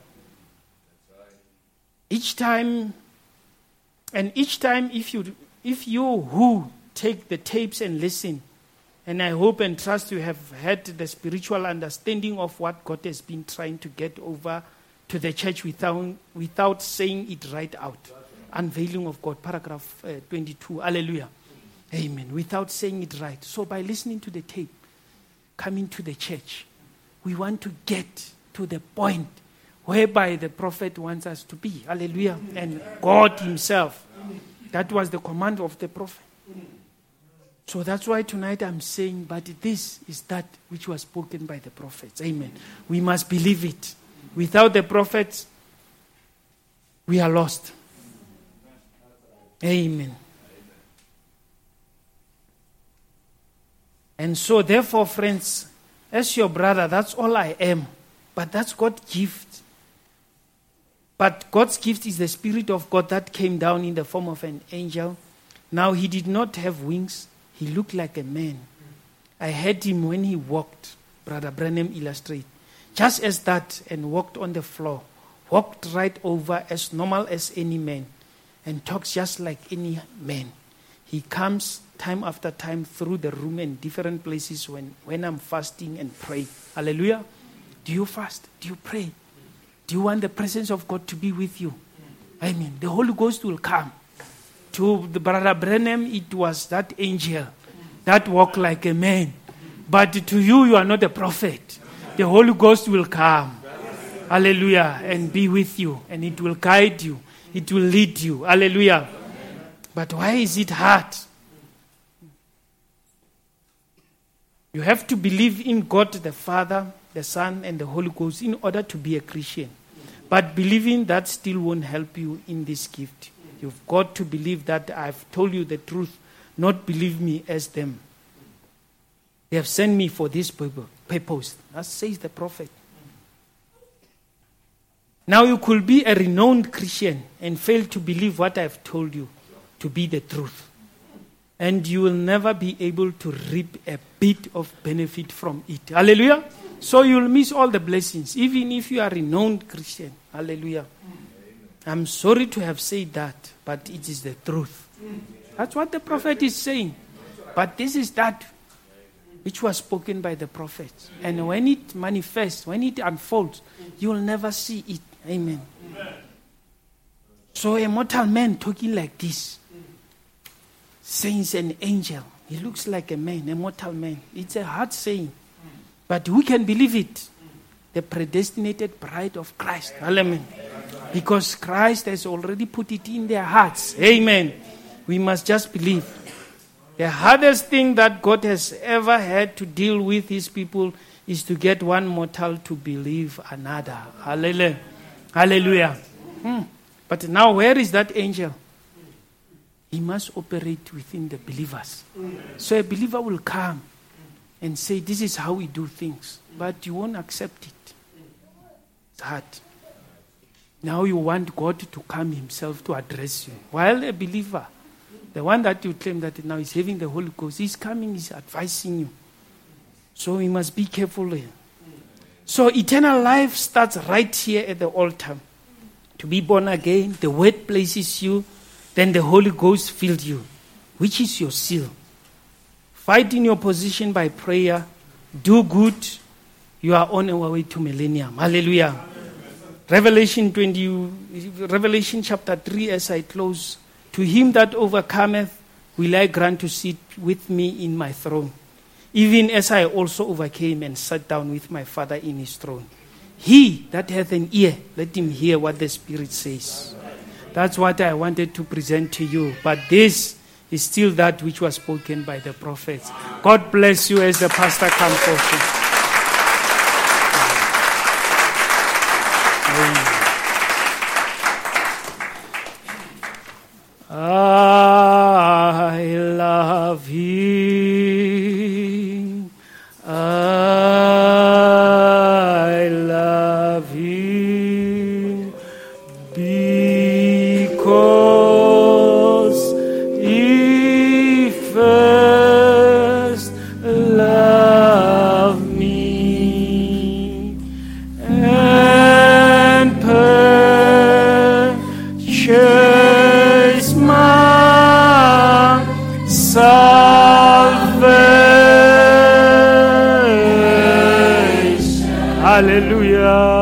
[SPEAKER 1] Each time, and each time if you if you who take the tapes and listen, and I hope and trust you have had the spiritual understanding of what God has been trying to get over to the church without without saying it right out. Unveiling of God, paragraph uh, twenty-two. Hallelujah. Amen. Without saying it right. So by listening to the tape, coming to the church, we want to get to the point whereby the prophet wants us to be. Hallelujah. And God himself. That was the command of the prophet. So that's why tonight I'm saying, but this is that which was spoken by the prophets. Amen. We must believe it. Without the prophets, we are lost. Amen. And so, therefore, friends, as your brother, that's all I am. But that's God's gift. But God's gift is the Spirit of God that came down in the form of an angel. Now, he did not have wings. He looked like a man. I heard him when he walked, Brother Branham illustrate, just as that, and walked on the floor. Walked right over as normal as any man. And talks just like any man. He comes time after time through the room in different places when, when I'm fasting and pray. Hallelujah. Do you fast? Do you pray? Do you want the presence of God to be with you? Amen. The Holy Ghost will come. To the Brother Branham, it was that angel that walked like a man. But to you, you are not a prophet. The Holy Ghost will come. Hallelujah. And be with you. And it will guide you. It will lead you. Hallelujah. But why is it hard? You have to believe in God the Father, the Son, and the Holy Ghost in order to be a Christian. But believing that still won't help you in this gift. You've got to believe that I've told you the truth, not believe me as them. They have sent me for this purpose. That says the prophet. Now you could be a renowned Christian and fail to believe what I've told you to be the truth. And you will never be able to reap a bit of benefit from it. Hallelujah. So you'll miss all the blessings, even if you are a renowned Christian. Hallelujah. I'm sorry to have said that, but it is the truth. That's what the prophet is saying. But this is that which was spoken by the prophet. And when it manifests, when it unfolds, you will never see it. Amen. So a mortal man talking like this, saying an angel, he looks like a man, a mortal man. It's a hard saying. But who can believe it? The predestinated bride of Christ. Amen. Because Christ has already put it in their hearts. Amen. We must just believe. The hardest thing that God has ever had to deal with his people is to get one mortal to believe another. Hallelujah. Hallelujah. Hmm. But now where is that angel? He must operate within the believers. So a believer will come and say, this is how we do things. But you won't accept it. It's hard. Now you want God to come himself to address you. While a believer, the one that you claim that now is having the Holy Ghost, he's coming, he's advising you. So we must be careful here. So eternal life starts right here at the altar. To be born again, the word places you, then the Holy Ghost filled you, which is your seal. Fight in your position by prayer. Do good. You are on our way to millennium. Hallelujah. Revelation twenty, Revelation chapter three, as I close. To him that overcometh will I grant to sit with me in my throne, even as I also overcame and sat down with my Father in his throne. He that hath an ear, let him hear what the Spirit says. That's what I wanted to present to you. But this is still that which was spoken by the prophets. God bless you as the pastor comes forth. I love him. I love him because he first loved me and purchased my salvation. Hallelujah.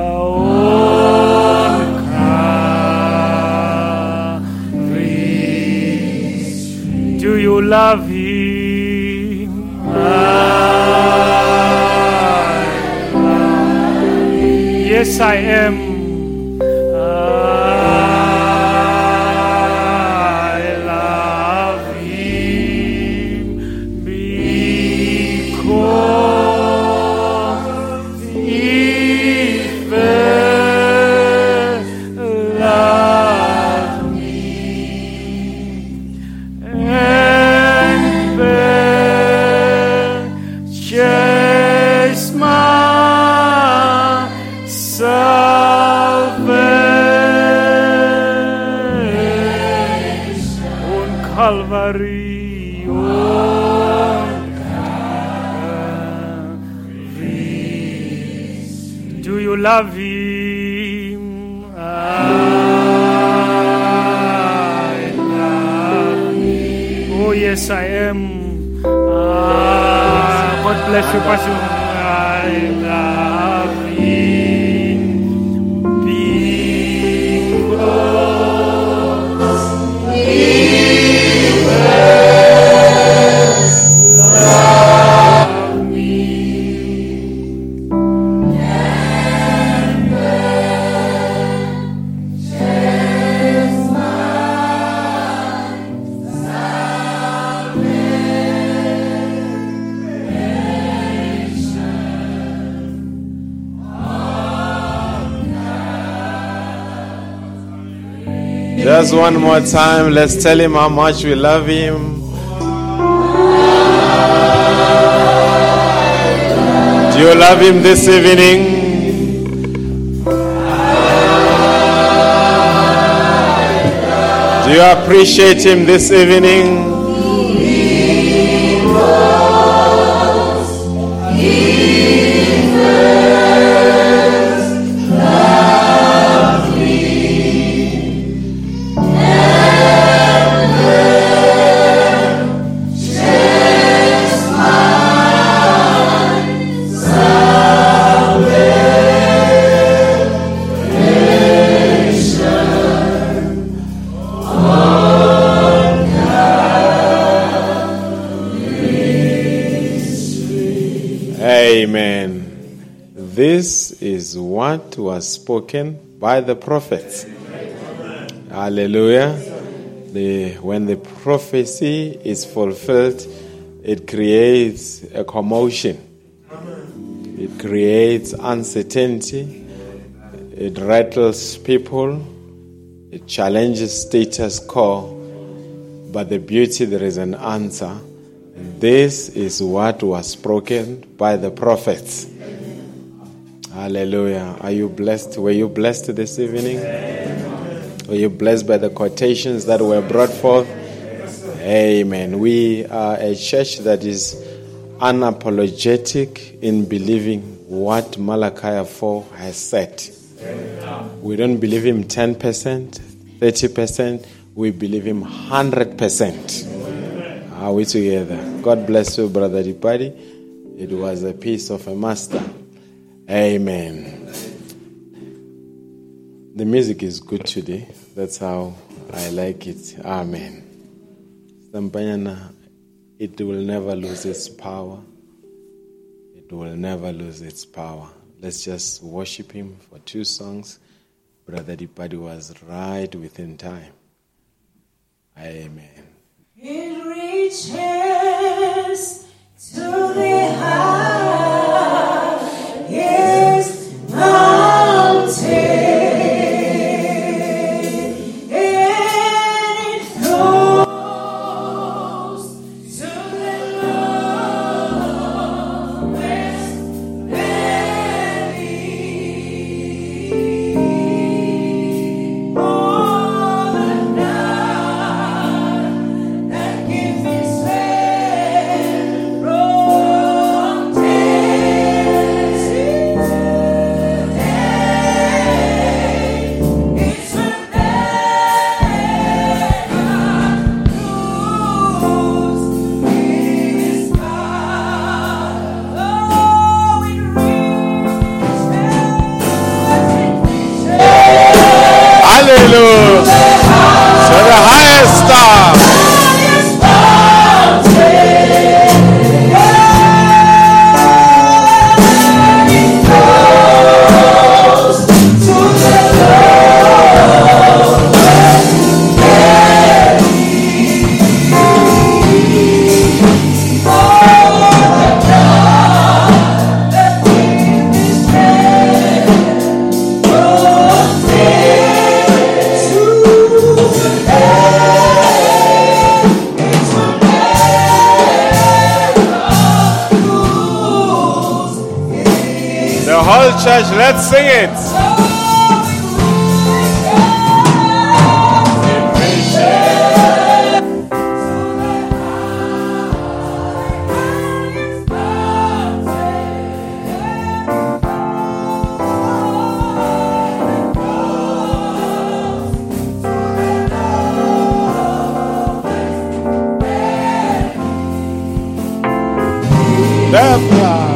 [SPEAKER 1] Do you love him? I love him. Yes, I am. I love him because he first loved me and purchased my salvation on Calvary, on Calvary. Do you love him? I love him. Oh yes, I am. Ah, God bless you, Pastor. I love him because he first loved me and
[SPEAKER 2] Just one more time, let's tell him how much we love him. Do you love him this evening? Do you appreciate him this evening? Amen. This is what was spoken by the prophets. Amen. Hallelujah. The, when the prophecy is fulfilled, it creates a commotion. Amen. It creates uncertainty. It rattles people. It challenges status quo. But the beauty, there is an answer. This is what was spoken by the prophets. Amen. Hallelujah. Are you blessed? Were you blessed this evening? Amen. Were you blessed by the quotations that were brought forth? Amen. We are a church that is unapologetic in believing what Malachi four has said. Amen. We don't believe him ten percent, thirty percent. We believe him one hundred percent. Are we together? God bless you, Brother Dipadi. It was a piece of a master. Amen. The music is good today. That's how I like it. Amen. Sampayana, it will never lose its power. It will never lose its power. Let's just worship him for two songs. Brother Dipadi was right within time. Amen.
[SPEAKER 3] It reaches to the highest mountain, and it flows to the lowest valley. All the night that gives me strength from day to day. It's when his power. Oh, it reaches, it reaches.
[SPEAKER 2] Hallelujah. To the highest star. The whole church, let's sing it. The blood.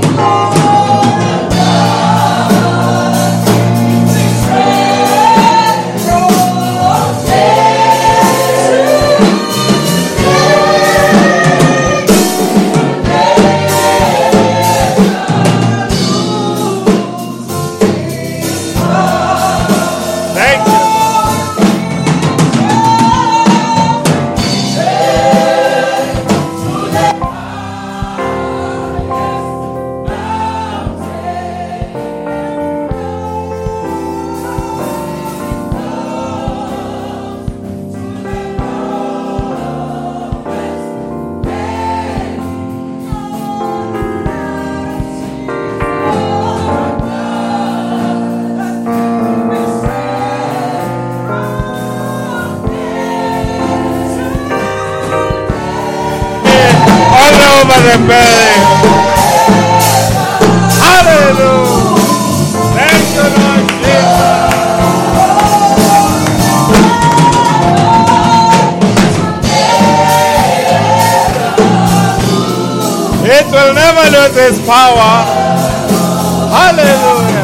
[SPEAKER 2] Thank you. over the building. Hallelujah. Thank you, Lord Jesus. It will never lose its power. Hallelujah.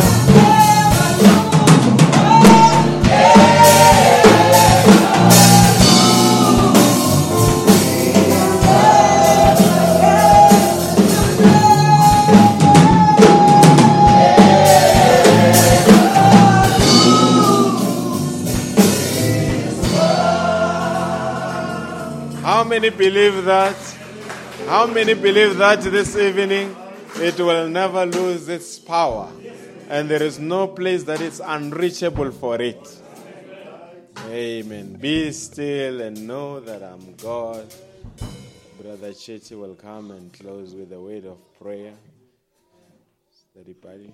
[SPEAKER 2] How many believe that? How many believe that this evening it will never lose its power and there is no place that is unreachable for it? Amen. Be still and know that I'm God. Brother Chechi will come and close with a word of prayer. Everybody.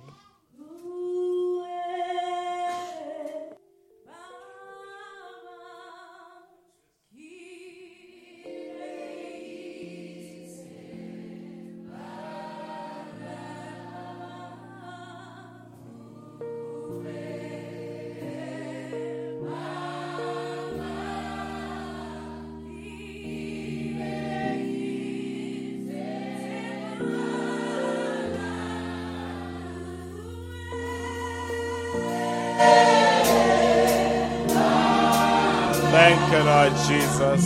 [SPEAKER 2] Thank you, Lord Jesus.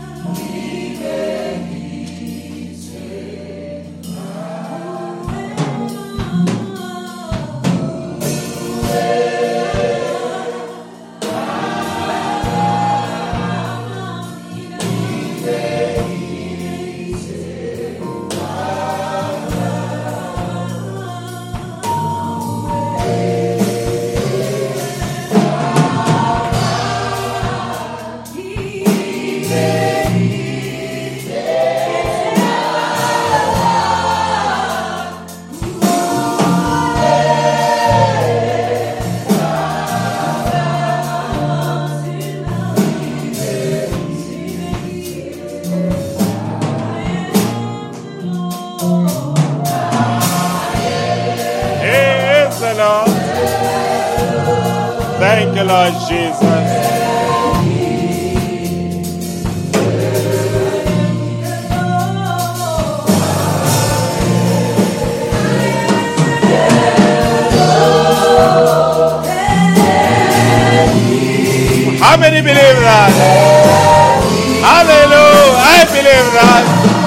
[SPEAKER 2] Thank you, Lord Jesus. How many believe that? Hallelujah. I believe that.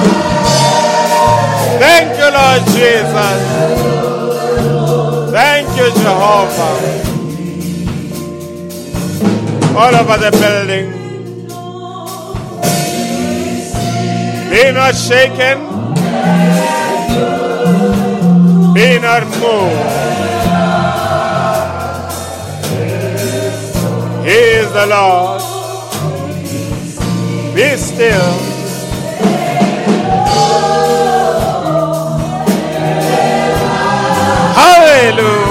[SPEAKER 2] Thank you, Lord Jesus. Thank you, Jehovah. All over the building. Be not shaken. Be not moved. He is the Lord. Be still. Hallelujah.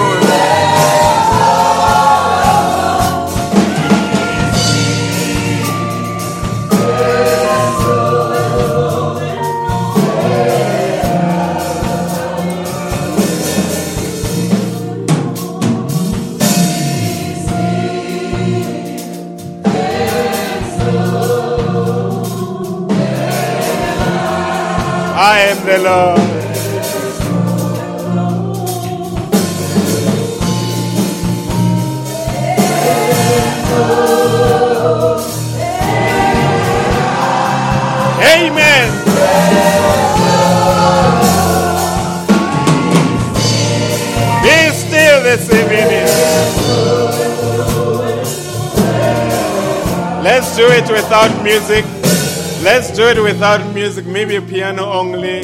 [SPEAKER 2] I am the Lord. Amen. Be still this evening. Let's do it without music. Let's do it without music, maybe a piano only.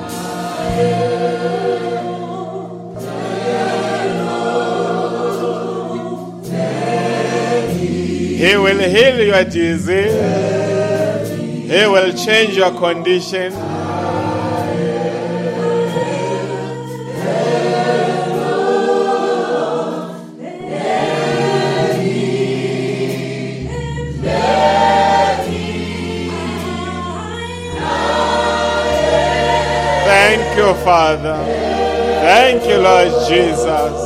[SPEAKER 2] He will heal your disease. He will change your condition. you, Father. Thank you, Lord Jesus.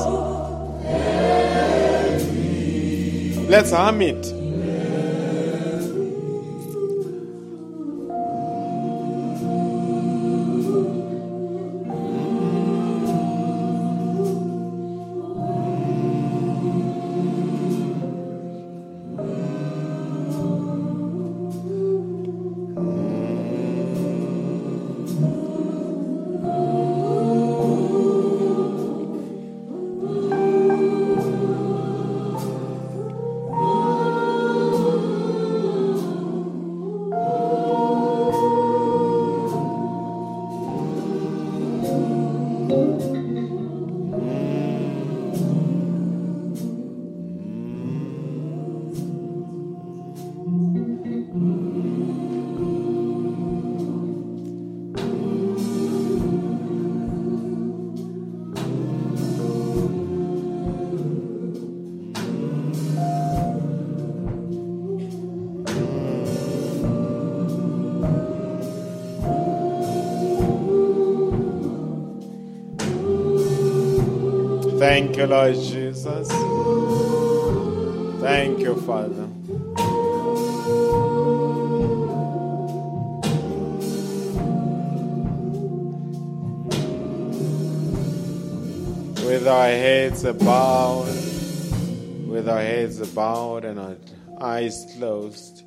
[SPEAKER 2] Let's hum it. Thank you, Lord Jesus. Thank you, Father. With our heads bowed, with our heads bowed and our eyes closed,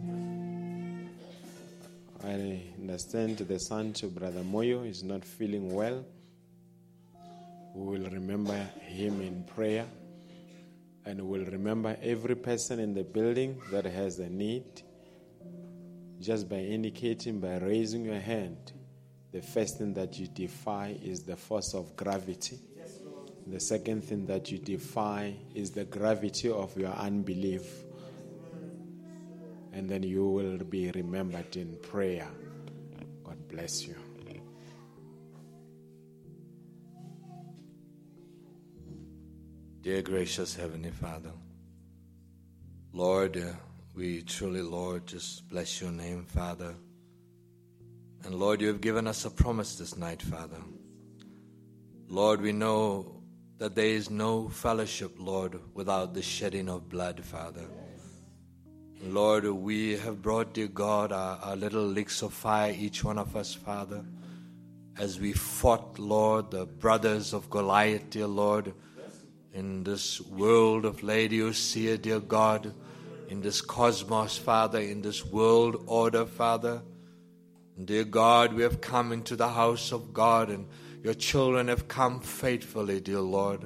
[SPEAKER 2] I understand the son to Brother Moyo is not feeling well. We will remember him in prayer, and we'll remember every person in the building that has a need, just by indicating, by raising your hand. The first thing that you defy is the force of gravity. The second thing that you defy is the gravity of your unbelief. And then you will be remembered in prayer. God bless you.
[SPEAKER 4] Dear gracious Heavenly Father, Lord, uh, we truly, Lord, just bless your name, Father. And Lord, you have given us a promise this night, Father. Lord, we know that there is no fellowship, Lord, without the shedding of blood, Father. Lord, we have brought, dear God, our, our little licks of fire, each one of us, Father, as we fought, Lord, the brothers of Goliath, dear Lord, in this world of Laodicea, dear God, in this cosmos, Father, in this world order, Father. And dear God, we have come into the house of God, and your children have come faithfully, dear Lord.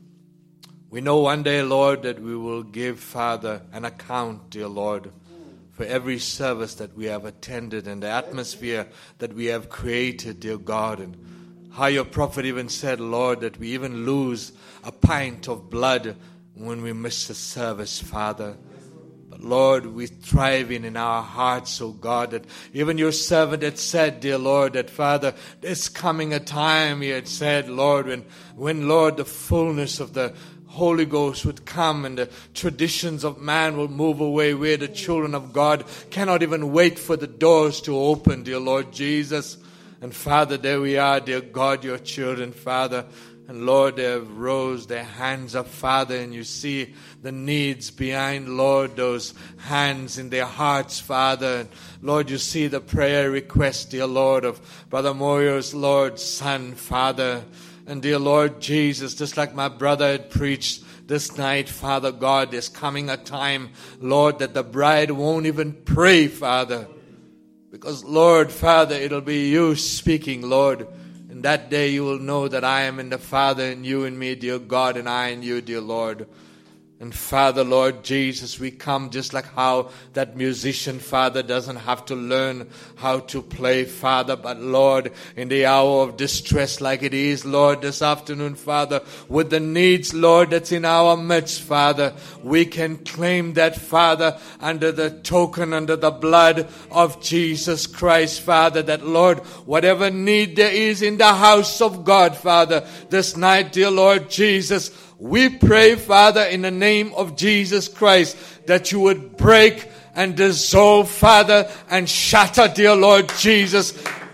[SPEAKER 4] We know one day, Lord, that we will give, Father, an account, dear Lord, for every service that we have attended and the atmosphere that we have created, dear God. And how your prophet even said, Lord, that we even lose a pint of blood when we miss the service, Father. But Lord, we thriving in our hearts, oh God, that even your servant had said, dear Lord, that Father, there's coming a time, he had said, Lord, when, when Lord, the fullness of the Holy Ghost would come and the traditions of man will move away, where the children of God cannot even wait for the doors to open, dear Lord Jesus. And Father, there we are, dear God, your children, Father. And Lord, they have rose their hands up, Father, and you see the needs behind, Lord, those hands in their hearts, Father. And Lord, you see the prayer request, dear Lord, of Brother Moyo's, Lord, son, Father. And dear Lord Jesus, just like my brother had preached this night, Father God, there's coming a time, Lord, that the bride won't even pray, Father. Because, Lord, Father, it'll be you speaking, Lord. And that day you will know that I am in the Father and you in me, dear God, and I in you, dear Lord. And Father, Lord Jesus, we come just like how that musician, Father, doesn't have to learn how to play, Father. But Lord, in the hour of distress like it is, Lord, this afternoon, Father, with the needs, Lord, that's in our midst, Father, we can claim that, Father, under the token, under the blood of Jesus Christ, Father, that, Lord, whatever need there is in the house of God, Father, this night, dear Lord Jesus, we pray, Father, in the name of Jesus Christ, that you would break and dissolve, Father, and shatter, dear Lord Jesus,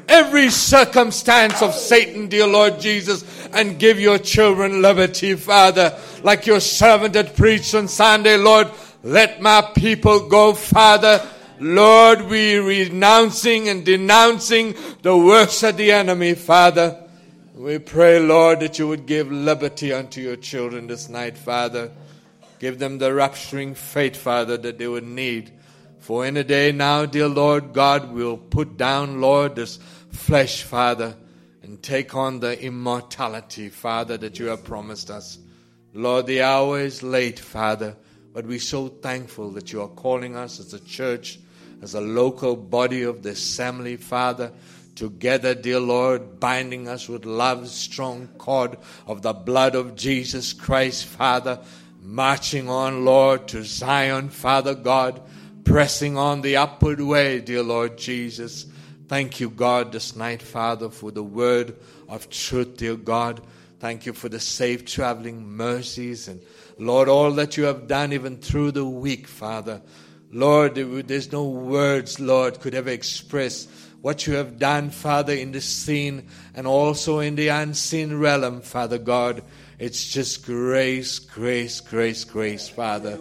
[SPEAKER 4] every circumstance of Satan, dear Lord Jesus, and give your children liberty, Father. Like your servant had preached on Sunday, Lord, let my people go, Father. Lord, we renouncing and denouncing the works of the enemy, Father. We pray, Lord, that you would give liberty unto your children this night, Father. Give them the rapturing faith, Father, that they would need. For in a day now, dear Lord God, we'll put down, Lord, this flesh, Father, and take on the immortality, Father, that you have promised us. Lord, the hour is late, Father, but we're so thankful that you are calling us as a church, as a local body of the assembly, Father, together, dear Lord, binding us with love's strong cord of the blood of Jesus Christ, Father, marching on, Lord, to Zion, Father God, pressing on the upward way, dear Lord Jesus. Thank you, God, this night, Father, for the word of truth, dear God. Thank you for the safe traveling mercies and, Lord, all that you have done even through the week, Father. Lord, there's no words, Lord, could ever express what you have done, Father, in the seen and also in the unseen realm, Father God. It's just grace, grace, grace, grace, Father.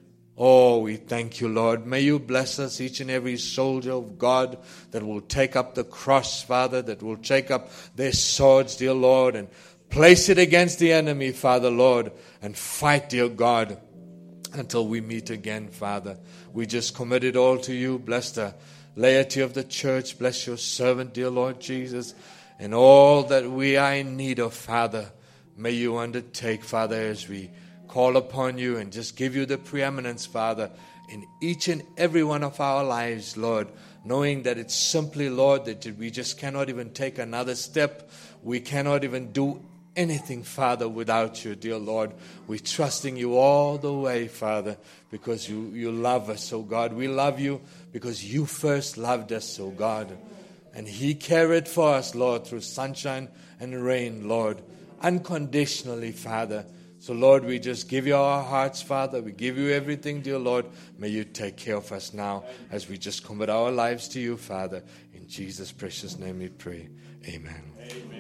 [SPEAKER 4] Oh, we thank you, Lord. May you bless us, each and every soldier of God that will take up the cross, Father, that will take up their swords, dear Lord, and place it against the enemy, Father, Lord, and fight, dear God, until we meet again, Father. We just commit it all to you. Bless the laity of the church. Bless your servant, dear Lord Jesus, and all that we are in need of, Father. May you undertake, Father, as we call upon you and just give you the preeminence, Father, in each and every one of our lives, Lord, knowing that it's simply, Lord, that we just cannot even take another step. We cannot even do anything, Father, without you, dear Lord. We're trusting you all the way, Father, because you, you love us, oh God. We love you because you first loved us, oh God. And he cared for us, Lord, through sunshine and rain, Lord, unconditionally, Father. So, Lord, we just give you our hearts, Father. We give you everything, dear Lord. May you take care of us now as we just commit our lives to you, Father. In Jesus' precious name we pray. Amen.
[SPEAKER 2] Amen.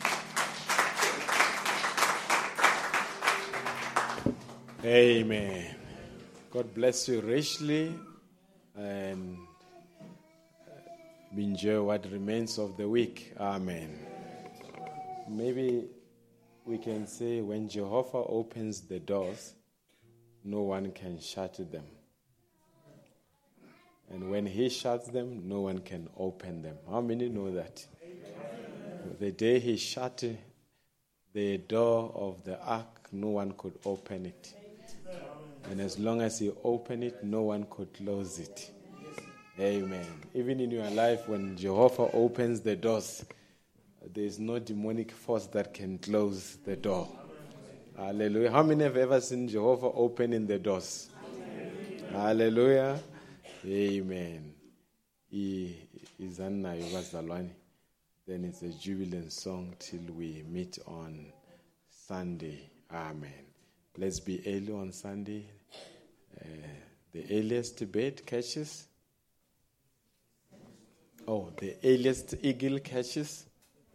[SPEAKER 2] Amen. God bless you richly, and enjoy what remains of the week. Amen. Maybe we can say, when Jehovah opens the doors, no one can shut them. And when he shuts them, no one can open them. How many know that? Amen. The day he shut the door of the ark, no one could open it. And as long as he opened it, no one could close it. Amen. Even in your life, when Jehovah opens the doors, there is no demonic force that can close the door. Hallelujah. How many have ever seen Jehovah opening the doors? Hallelujah. Amen. Then it's a jubilant song till we meet on Sunday. Amen. Let's be early on Sunday. Uh, the earliest bird catches. Oh, the earliest eagle catches.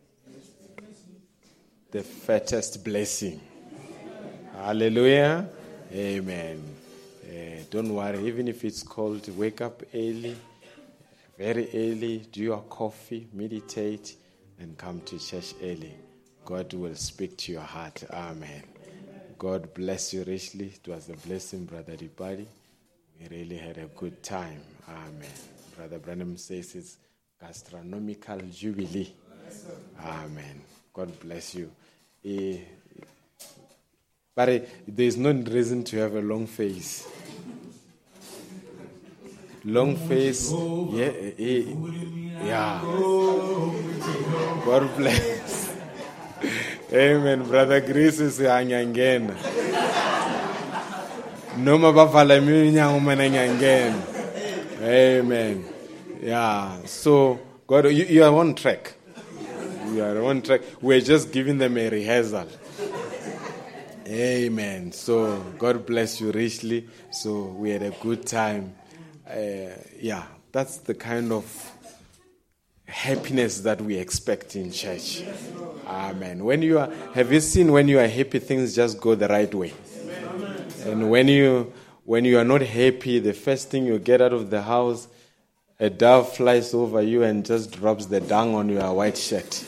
[SPEAKER 2] The fattest blessing. Hallelujah. Amen. Uh, don't worry, even if it's cold, wake up early, very early, do your coffee, meditate, and come to church early. God will speak to your heart. Amen. God bless you richly. It was a blessing, Brother Ribadi. We really had a good time. Amen. Brother Branham says it's gastronomical jubilee. Amen. God bless you. Uh, but uh, there is no reason to have a long face. Long face, yeah, uh, yeah. God bless. Amen. Brother Grace is anyangena. Noma bafala minyanga mananyangena. Amen. Yeah. So God, you, you are on track. You are on track. We're just giving them a rehearsal. Amen. So God bless you richly. So we had a good time. Uh, yeah, that's the kind of happiness that we expect in church. Amen. When you are, have you seen when you are happy, things just go the right way? And when you when you are not happy, the first thing you get out of the house, a dove flies over you and just drops the dung on your white shirt.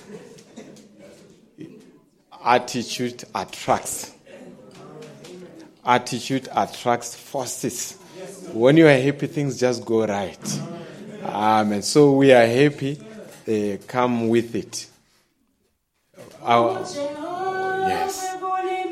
[SPEAKER 2] Attitude attracts. Attitude attracts forces. When you are happy, things just go right. Amen. So we are happy. Uh, come with it. Our, yes.